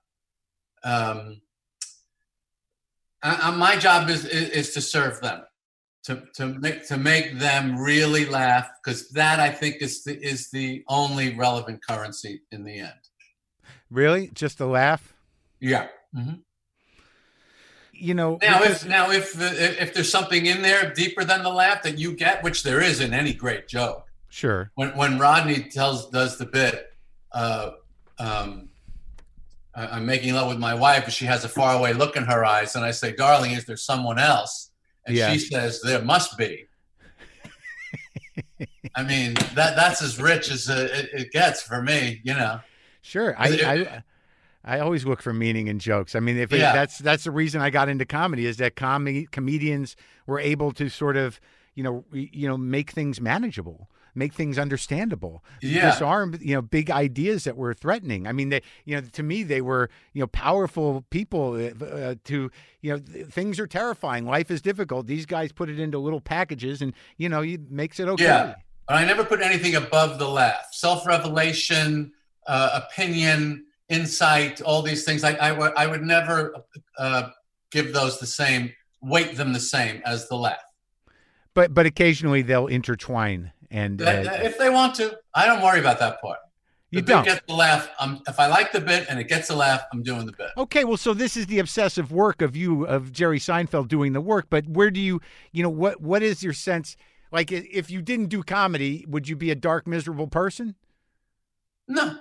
My job is to serve them, to make them really laugh, because that I think is the only relevant currency in the end. Really, just a laugh? Yeah. Mm-hmm. Now, if there's something in there deeper than the laugh that you get, which there is in any great joke. Sure. When Rodney does the bit, I'm making love with my wife, and she has a faraway look in her eyes, and I say, "Darling, is there someone else?" And she says, "There must be." I mean, that's as rich as it gets for me, Sure. I always look for meaning in jokes. I mean, that's the reason I got into comedy, is that comedians were able to sort of, make things manageable. make things understandable. Yeah. Disarm, big ideas that were threatening. I mean, to me, they were, powerful people things are terrifying. Life is difficult. These guys put it into little packages and, makes it okay. Yeah. But I never put anything above the laugh. Self-revelation, opinion, insight, all these things. I would never give those the same, weight them the same as the laugh. But occasionally they'll intertwine, and if they want to, I don't worry about that part. The bit gets the laugh. If I like the bit and it gets a laugh, I'm doing the bit. Okay, well, so this is the obsessive work of Jerry Seinfeld doing the work. But where do you, what is your sense? Like, if you didn't do comedy, would you be a dark, miserable person? No.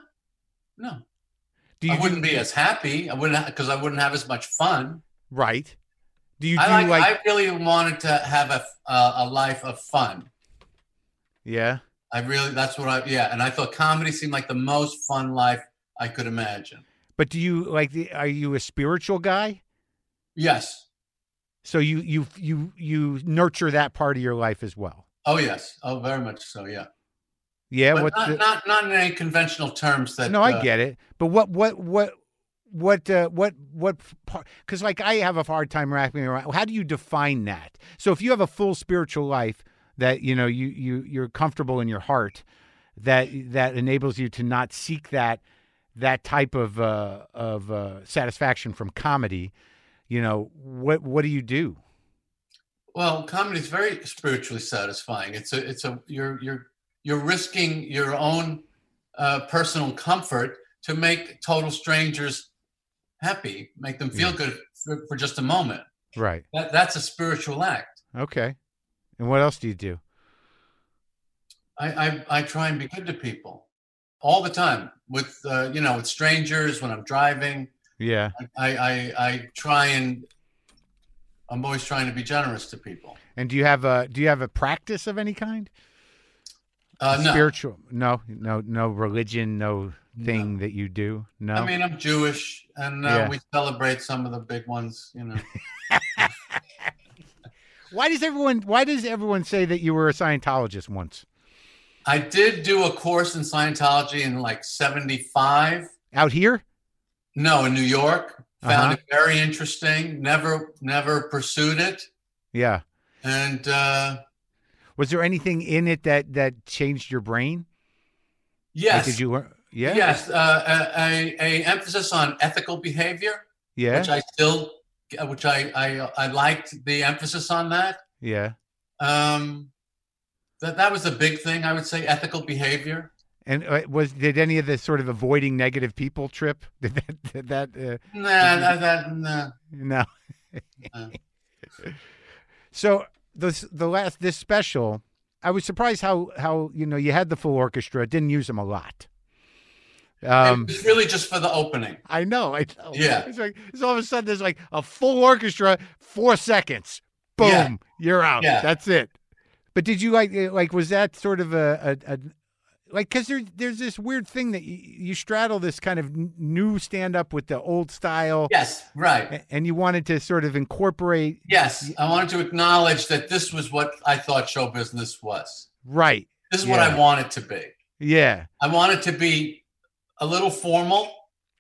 I wouldn't be as happy. I wouldn't, because I wouldn't have as much fun. Right. I really wanted to have a life of fun. Yeah. That's what and I thought comedy seemed like the most fun life I could imagine. But do you are you a spiritual guy? Yes. So you nurture that part of your life as well. Oh yes. Oh, very much so. Yeah. Yeah. But not in any conventional terms that. No, I get it. But what part? Because I have a hard time wrapping around. How do you define that? So if you have a full spiritual life that you're comfortable in your heart, that enables you to not seek that type of satisfaction from comedy, what do you do? Well, comedy is very spiritually satisfying. You're risking your own personal comfort to make total strangers happy, make them feel good for just a moment. Right. That's a spiritual act. Okay. And what else do you do? I try and be good to people all the time with strangers when I'm driving. Yeah. I try and I'm always trying to be generous to people. And do you have a practice of any kind? No. Spiritual? No religion, no thing that you do? No. I mean, I'm Jewish, and we celebrate some of the big ones, Why does everyone say that you were a Scientologist once? I did do a course in Scientology in like 1975. Out here? No, in New York. Found it very interesting. Never pursued it. Yeah. And was there anything in it that changed your brain? Yes. Did you learn? Yeah. Yes. A emphasis on ethical behavior. Yeah. Which I liked the emphasis on that. Yeah. That was a big thing, I would say, ethical behavior. And did any of the sort of avoiding negative people trip? Did that? No. No. So this special, I was surprised how you had the full orchestra, didn't use them a lot. It was really just for the opening. I know. Yeah. It's all of a sudden there's like a full orchestra, 4 seconds, boom, you're out. Yeah. That's it. But did you was that sort of because there's this weird thing that you straddle this kind of new stand up with the old style. Yes, right. And you wanted to sort of incorporate. Yes, I wanted to acknowledge that this was what I thought show business was. Right. This is what I want it to be. Yeah. I want it to be a little formal,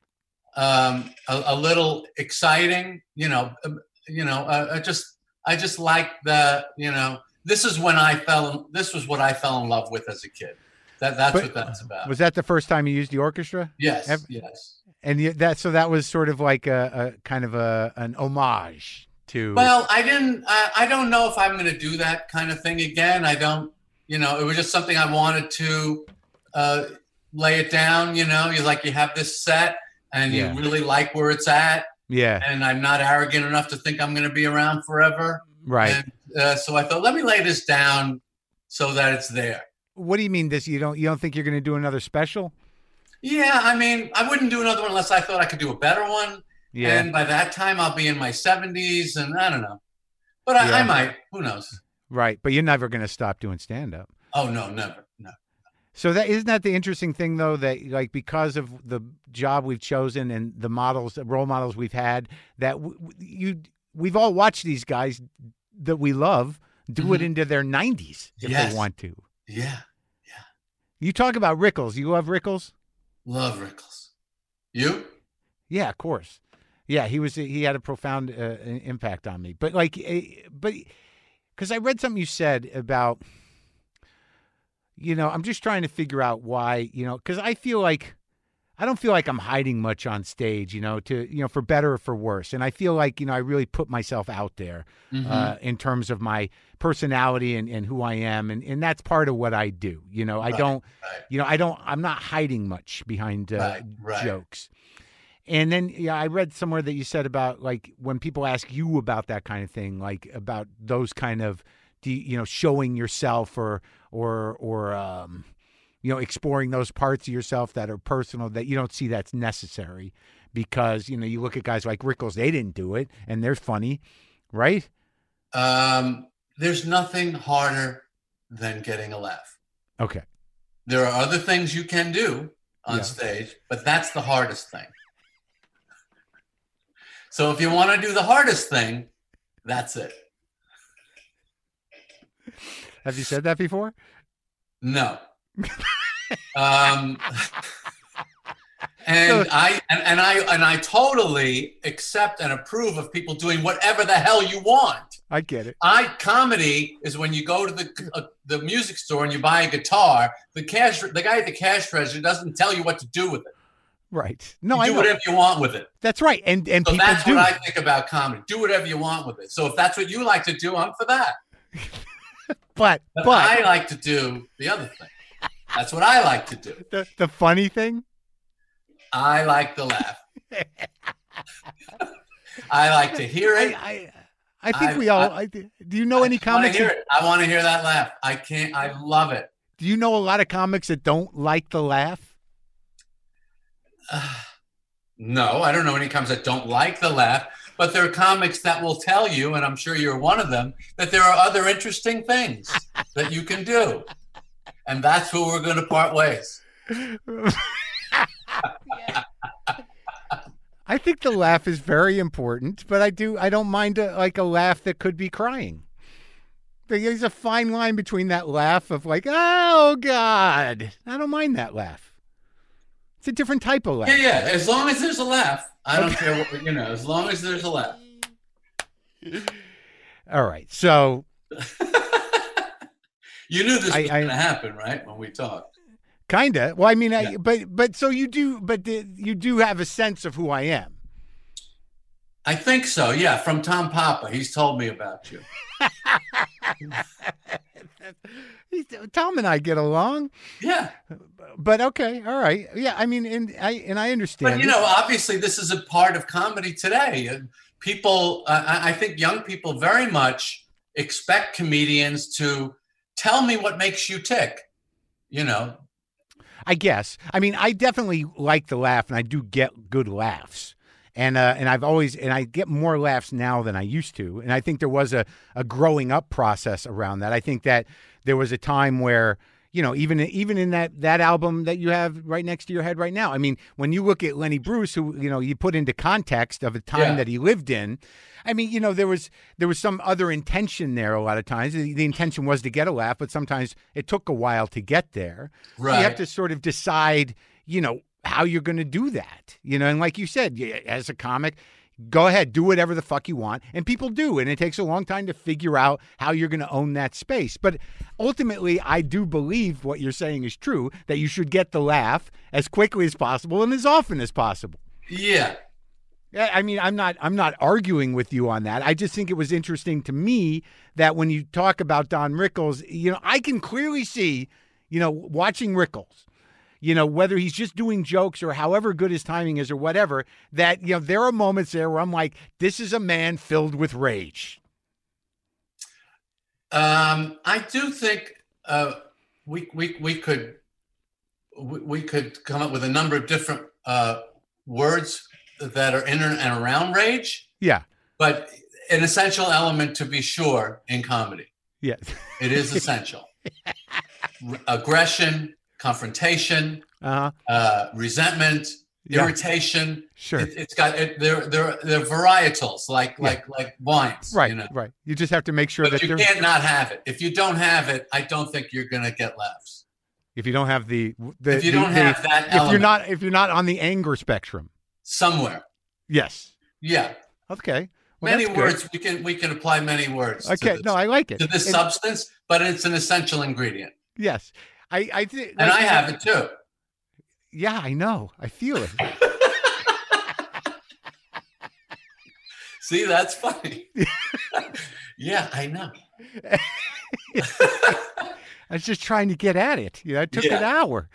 a little exciting. I just like the This was what I fell in love with as a kid. That's what that's about. Was that the first time you used the orchestra? Yes. Yes. And that was sort of like a kind of an homage to. Well, I don't know if I'm going to do that kind of thing again. I don't. It was just something I wanted to lay it down. You have this set, and you really like where it's at. Yeah. And I'm not arrogant enough to think I'm going to be around forever. Right. And, so I thought, let me lay this down so that it's there. What do you mean this? You don't think you're going to do another special? Yeah, I mean, I wouldn't do another one unless I thought I could do a better one. Yeah. And by that time, I'll be in my 70s, and I don't know. But I might. Who knows? Right. But you're never going to stop doing stand-up. Oh, no, never. No. So isn't that the interesting thing, though, that because of the job we've chosen and the role models we've had, that we've all watched these guys that we love do it into their 90s if they want to. Yeah. You talk about Rickles. You love Rickles? Love Rickles. You? Yeah, of course. Yeah, he had a profound impact on me. But because I read something you said about, I'm just trying to figure out why, because I don't feel like I'm hiding much on stage, for better or for worse. And I feel like, I really put myself out there in terms of my personality and who I am. And that's part of what I do. I'm not hiding much behind jokes. And then, I read somewhere that you said about like when people ask you about that kind of thing, like about those kind of, showing yourself or exploring those parts of yourself that are personal that you don't see that's necessary because, you look at guys like Rickles, they didn't do it and they're funny, right? There's nothing harder than getting a laugh. Okay. There are other things you can do on stage, but that's the hardest thing. So if you want to do the hardest thing, that's it. Have you said that before? No. I totally accept and approve of people doing whatever the hell you want. I get it. Comedy is when you go to the music store and you buy a guitar. The guy at the cash register doesn't tell you what to do with it. Right. No, you do whatever you want with it. That's right. And so people that's do. what I think about comedy. Do whatever you want with it. So if that's what you like to do, I'm for that. But I like to do the other thing. That's what I like to do. The funny thing? I like the laugh. I like to hear it. I think we all. Do you know any comics? I want to hear that laugh. I love it. Do you know a lot of comics that don't like the laugh? No, I don't know any comics that don't like the laugh, but there are comics that will tell you, and I'm sure you're one of them, that there are other interesting things that you can do. And that's where we're going to part ways. I think the laugh is very important, but I don't mind a laugh that could be crying. There's a fine line between that laugh of like, oh God, I don't mind that laugh. It's a different type of laugh. Yeah. As long as there's a laugh, I don't care what, as long as there's a laugh. All right. So you knew this was going to happen, right? When we talked. Kinda. Well, I mean, but so you do, you do have a sense of who I am. I think so. Yeah. From Tom Papa. He's told me about you. Tom and I get along. Yeah. But okay, all right. Yeah, I mean, and I understand. But obviously, this is a part of comedy today. People, I think, young people very much expect comedians to tell me what makes you tick. I guess. I mean, I definitely like the laugh, and I do get good laughs. And I get more laughs now than I used to. And I think there was a growing up process around that. I think that there was a time where, even in that album that you have right next to your head right now. I mean, when you look at Lenny Bruce, who, you put into context of a time that he lived in, I mean, there was some other intention there a lot of times. The intention was to get a laugh, but sometimes it took a while to get there. Right. So you have to sort of decide, how you're going to do that, and like you said, as a comic, go ahead, do whatever the fuck you want. And people do. And it takes a long time to figure out how you're going to own that space. But ultimately, I do believe what you're saying is true, that you should get the laugh as quickly as possible and as often as possible. Yeah. I mean, I'm not arguing with you on that. I just think it was interesting to me that when you talk about Don Rickles, I can clearly see, watching Rickles, whether he's just doing jokes or however good his timing is or whatever, that, there are moments there where I'm like, this is a man filled with rage. I do think we could come up with a number of different words that are in and around rage. Yeah. But an essential element, to be sure, in comedy. Yes. It is essential. Aggression, confrontation, resentment, irritation. Sure. It's got they're varietals like wines. Right. Right. You just have to make sure but you can't not have it. If you don't have it, I don't think you're going to get laughs. If you don't have if you don't have that element. If you're not on the anger spectrum. Somewhere. Yes. Yeah. Okay. Well, many words. We can apply many words. Okay. No, I like it. To this substance, but it's an essential ingredient. Yes. I think. And I have it too. Yeah, I know. I feel it. See, that's funny. Yeah, I know. I was just trying to get at it. It took an hour.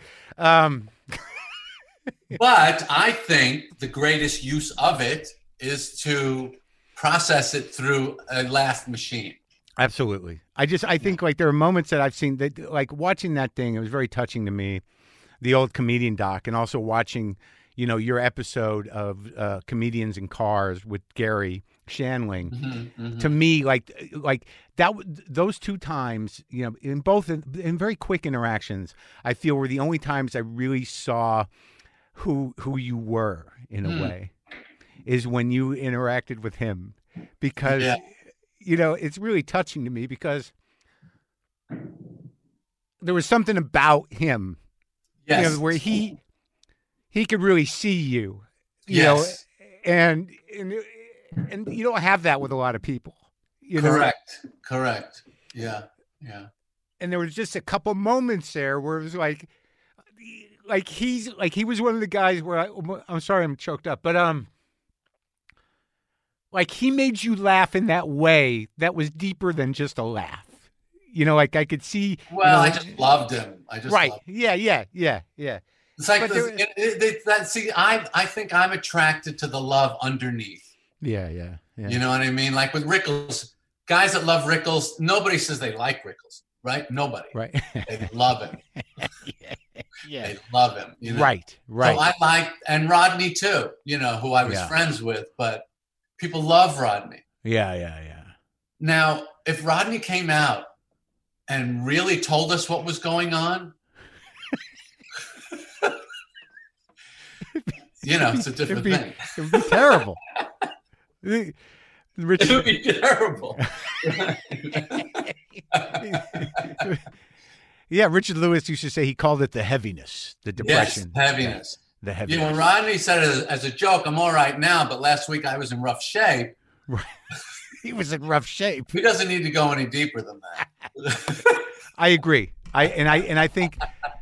But I think the greatest use of it is to process it through a laugh machine. Absolutely. I think like there are moments that I've seen that, like watching that thing, it was very touching to me, the old comedian doc, and also watching, your episode of Comedians in Cars with Gary Shandling. Mm-hmm, mm-hmm. To me, like that, those two times, in very quick interactions, I feel were the only times I really saw who you were in a way, is when you interacted with him, because it's really touching to me because there was something about him, where he could really see you, and you don't have that with a lot of people. Correct. Yeah. And there was just a couple moments there where it was like he was one of the guys where I'm sorry I'm choked up, but like he made you laugh in that way that was deeper than just a laugh. Like I could see. Well, I just loved him. Loved him. Yeah. It's like I think I'm attracted to the love underneath. Yeah. You know what I mean? Like with Rickles, guys that love Rickles, nobody says they like Rickles, right? Nobody. Right. They love him. Yeah. They love him. Right. So I like, and Rodney too, who I was friends with, but people love Rodney. Yeah. Now, if Rodney came out and really told us what was going on, it's a different thing. It would be terrible. It would be terrible. Yeah, Richard Lewis used to say he called it the heaviness, the depression. Yes, heaviness. The heaviness. When Rodney said it as a joke, I'm all right now, but last week I was in rough shape. Right. He was in rough shape. He doesn't need to go any deeper than that. I agree. I think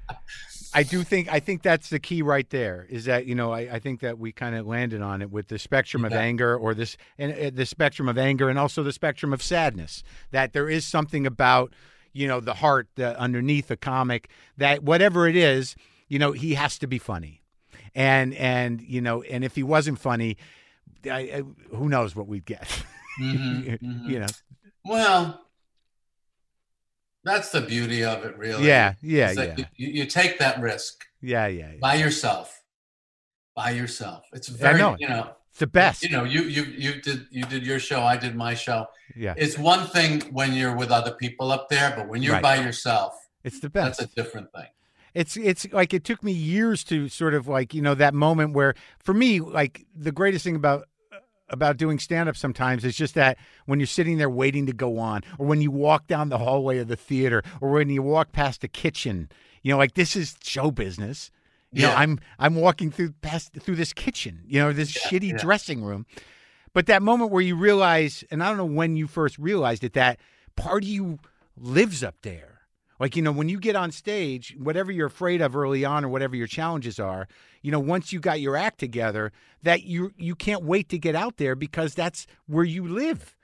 that's the key right there, is that, I think that we kind of landed on it with the spectrum of anger, or the spectrum of anger, and also the spectrum of sadness, that there is something about, the heart underneath a comic, that whatever it is, he has to be funny. And if he wasn't funny, who knows what we'd get. Mm-hmm. Well, that's the beauty of it, really. Yeah. You take that risk. Yeah. By yourself. It's very, it's the best. You did your show, I did my show. Yeah. It's one thing when you're with other people up there, but when you're by yourself, it's the best. That's a different thing. It's like, it took me years to sort of like, that moment where, for me, like the greatest thing about doing stand-up sometimes is just that when you're sitting there waiting to go on, or when you walk down the hallway of the theater, or when you walk past the kitchen, like this is show business. I'm walking through this kitchen, this shitty dressing room. But that moment where you realize, and I don't know when you first realized it, that part of you lives up there. Like, when you get on stage, whatever you're afraid of early on, or whatever your challenges are, once you got your act together, that you can't wait to get out there, because that's where you live.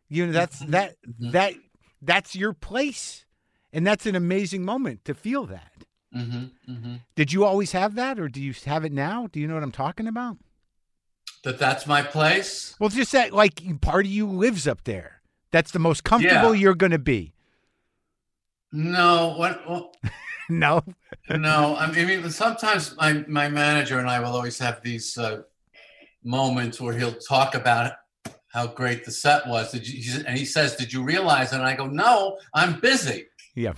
That's your place. And that's an amazing moment to feel that. Did you always have that, or do you have it now? Do you know what I'm talking about? That's my place? Well, just that, like, part of you lives up there. That's the most comfortable you're going to be. No, what? No. No, I mean, sometimes my manager and I will always have these moments where he'll talk about how great the set was. And he says, "Did you realize?" And I go, "No, I'm busy." Yeah.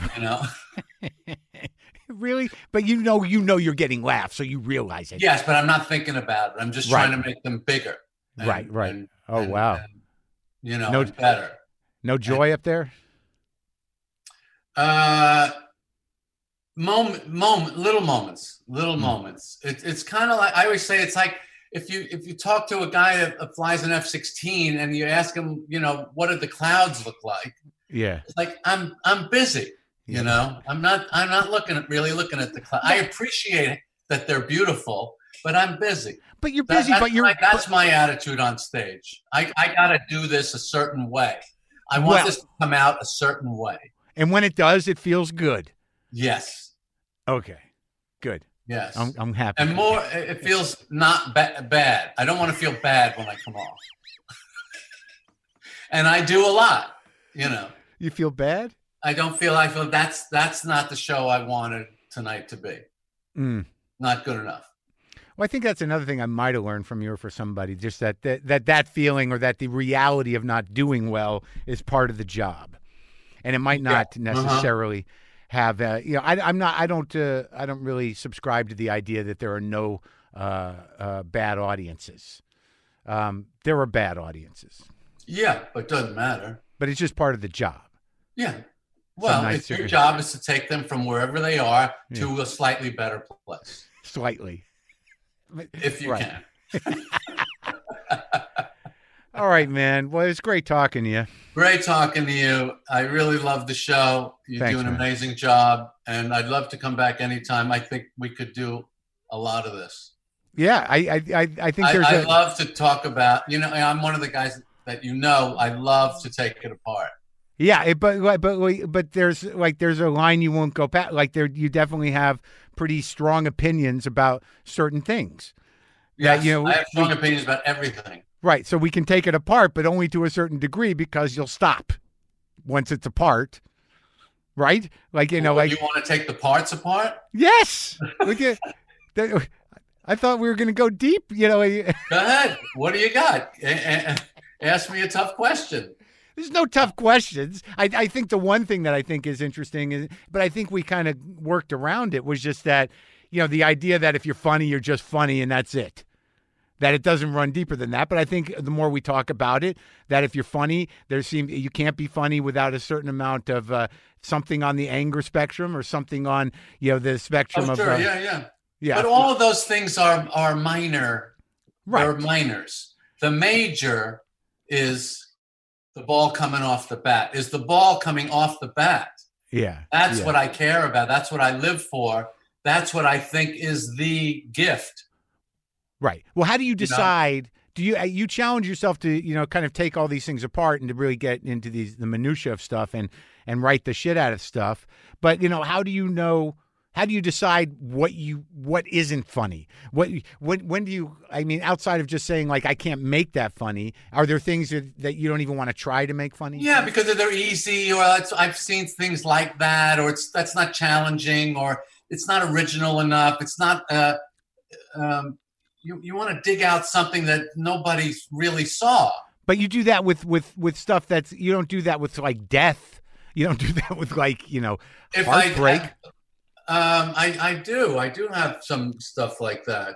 Really? But you're getting laughs, so you realize it. Yes, but I'm not thinking about it. I'm just trying to make them bigger. Right. Wow. And better. No joy up there? little moments. It's kind of like, I always say, it's like if you talk to a guy that flies an F-16 and you ask him, what did the clouds look like? Yeah. It's like, I'm busy. I'm not really looking at the clouds. I appreciate that they're beautiful, but I'm busy. But you're busy. That's my attitude on stage. I got to do this a certain way. I want this to come out a certain way. And when it does, it feels good. Yes. Okay. Good. Yes. I'm happy. And more, it feels not bad. I don't want to feel bad when I come off. And I do a lot. You feel bad? I feel that's not the show I wanted tonight to be. Not good enough. Well, I think that's another thing I might have learned from you or for somebody, just that feeling, or that the reality of not doing well is part of the job, and it might not necessarily have. I don't really subscribe to the idea that there are no bad audiences. There are bad audiences. Yeah, but it doesn't matter. But it's just part of the job. Yeah. Well, your job is to take them from wherever they are to a slightly better place. Slightly. If you can. All right, man. Well, it's great talking to you. Great talking to you. I really love the show. You do an amazing job, and I'd love to come back anytime. I think we could do a lot of this. Yeah, I think I love to talk about. I'm one of the guys that I love to take it apart. Yeah, but there's a line you won't go past. Like you definitely have pretty strong opinions about certain things. Yes, I have strong opinions about everything. Right, so we can take it apart, but only to a certain degree, because you'll stop once it's apart. Right? Like you want to take the parts apart? Yes. I thought we were going to go deep. Go ahead. What do you got? Ask me a tough question. There's no tough questions. I think the one thing that I think is interesting but I think we kind of worked around it, was just that, the idea that if you're funny, you're just funny and that's it. That it doesn't run deeper than that. But I think the more we talk about it, that if you're funny, you can't be funny without a certain amount of something on the anger spectrum, or something on, the spectrum of. Sure, yeah. But all of those things are minor. Right. They're minors. The major is the ball coming off the bat. Is the ball coming off the bat? Yeah. That's what I care about. That's what I live for. That's what I think is the gift. Right. Well, how do you decide? Do you challenge yourself to, kind of take all these things apart and to really get into the minutia of stuff and write the shit out of stuff? But, how do you know? How do you decide what isn't funny? When do you, outside of just saying, like, I can't make that funny, are there things that you don't even want to try to make funny? Yeah, because they're easy, or I've seen things like that, or that's not challenging, or it's not original enough. It's not, you want to dig out something that nobody really saw. But you do that with stuff you don't do that with, like, death. You don't do that with, like, heartbreak. I do have some stuff like that.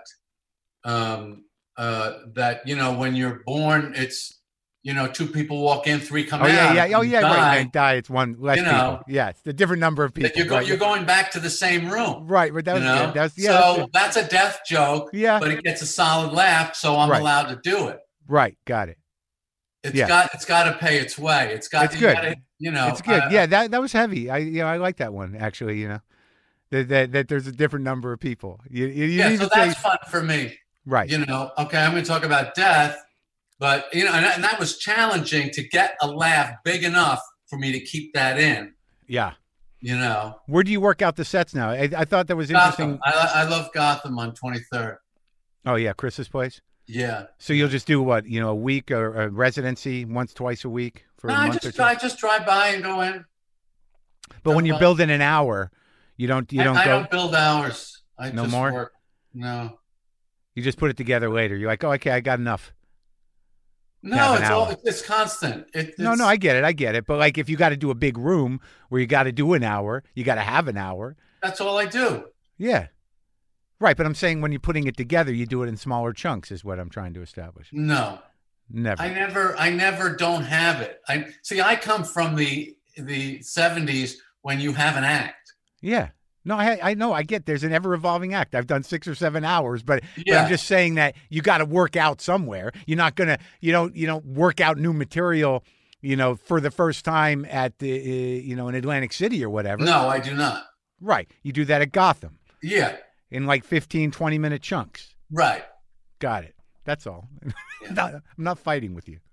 That when you're born, it's two people walk in, three come out. Right. Die. It's one less people. Yeah, it's a different number of people. You're going back to the same room. Right. But that was good. So that's a death joke. Yeah. But it gets a solid laugh, so I'm allowed to do it. Right. Got it. It's got to pay its way. It's good. It's good. That was heavy. I like that one, actually. That there's a different number of people. So that's fun for me. Right. Okay, I'm going to talk about death, but, and that was challenging to get a laugh big enough for me to keep that in. Yeah. Where do you work out the sets now? I thought that was interesting. I love Gotham on 23rd. Oh, yeah, Chris's place? Yeah. So you'll just do what, a week or a residency once, twice a week for a month or two? I just drive by and go in. But when you're building an hour, I don't build hours. I no just more? Work. No. You just put it together later. You're like, oh, okay, I got enough. No, it's constant. No, I get it. But, like, if you got to do a big room where you got to do an hour, you got to have an hour. That's all I do. Yeah. Right, but I'm saying when you're putting it together, you do it in smaller chunks is what I'm trying to establish. No. Never. I never don't have it. I come from the 70s when you have an act. Yeah. No, I know. I get there's an ever-evolving act. I've done 6 or 7 hours, but Yeah. I'm just saying that you got to work out somewhere. You're not gonna, you don't work out new material, for the first time at the, in Atlantic City or whatever. No, I do not. Right. You do that at Gotham. Yeah. In like 15, 20-minute chunks. Right. Got it. That's all. Yeah. I'm not fighting with you.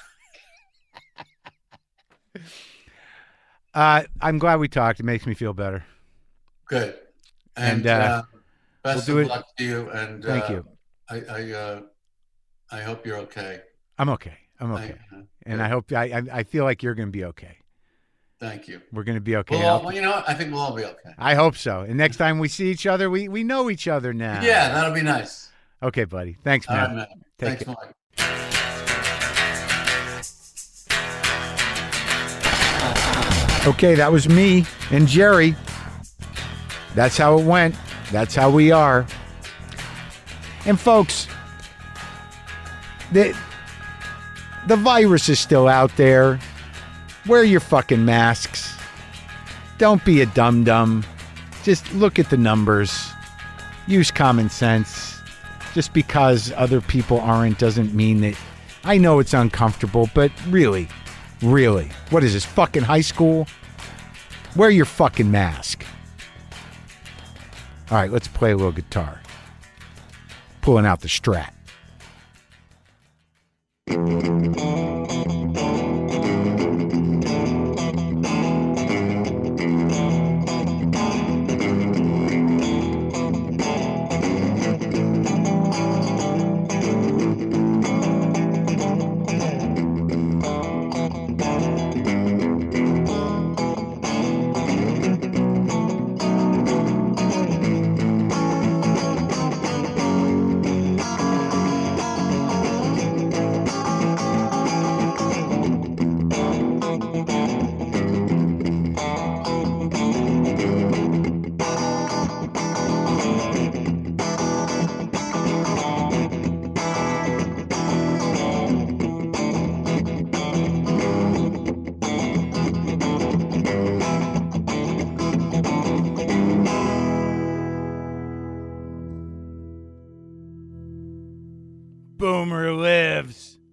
I'm glad we talked. It makes me feel better. Good. And, best we'll of luck to you. And thank you. I hope you're okay. I'm okay. And I hope I feel like you're going to be okay. Thank you. We're going to be okay. Well, you know what? I think we'll all be okay. I hope so. And next time we see each other, we know each other now. Yeah, that'll be nice. Okay, buddy. Thanks, man. All right, man. Take Thanks, care. Mike. Okay, that was me and Jerry. That's how it went. That's how we are. And folks, the virus is still out there. Wear your fucking masks. Don't be a dum-dum. Just look at the numbers. Use common sense. Just because other people aren't doesn't mean that. I know it's uncomfortable, but really, what is this, fucking high school? Wear your fucking mask. All right, let's play a little guitar. Pulling out the Strat. Boomer lives.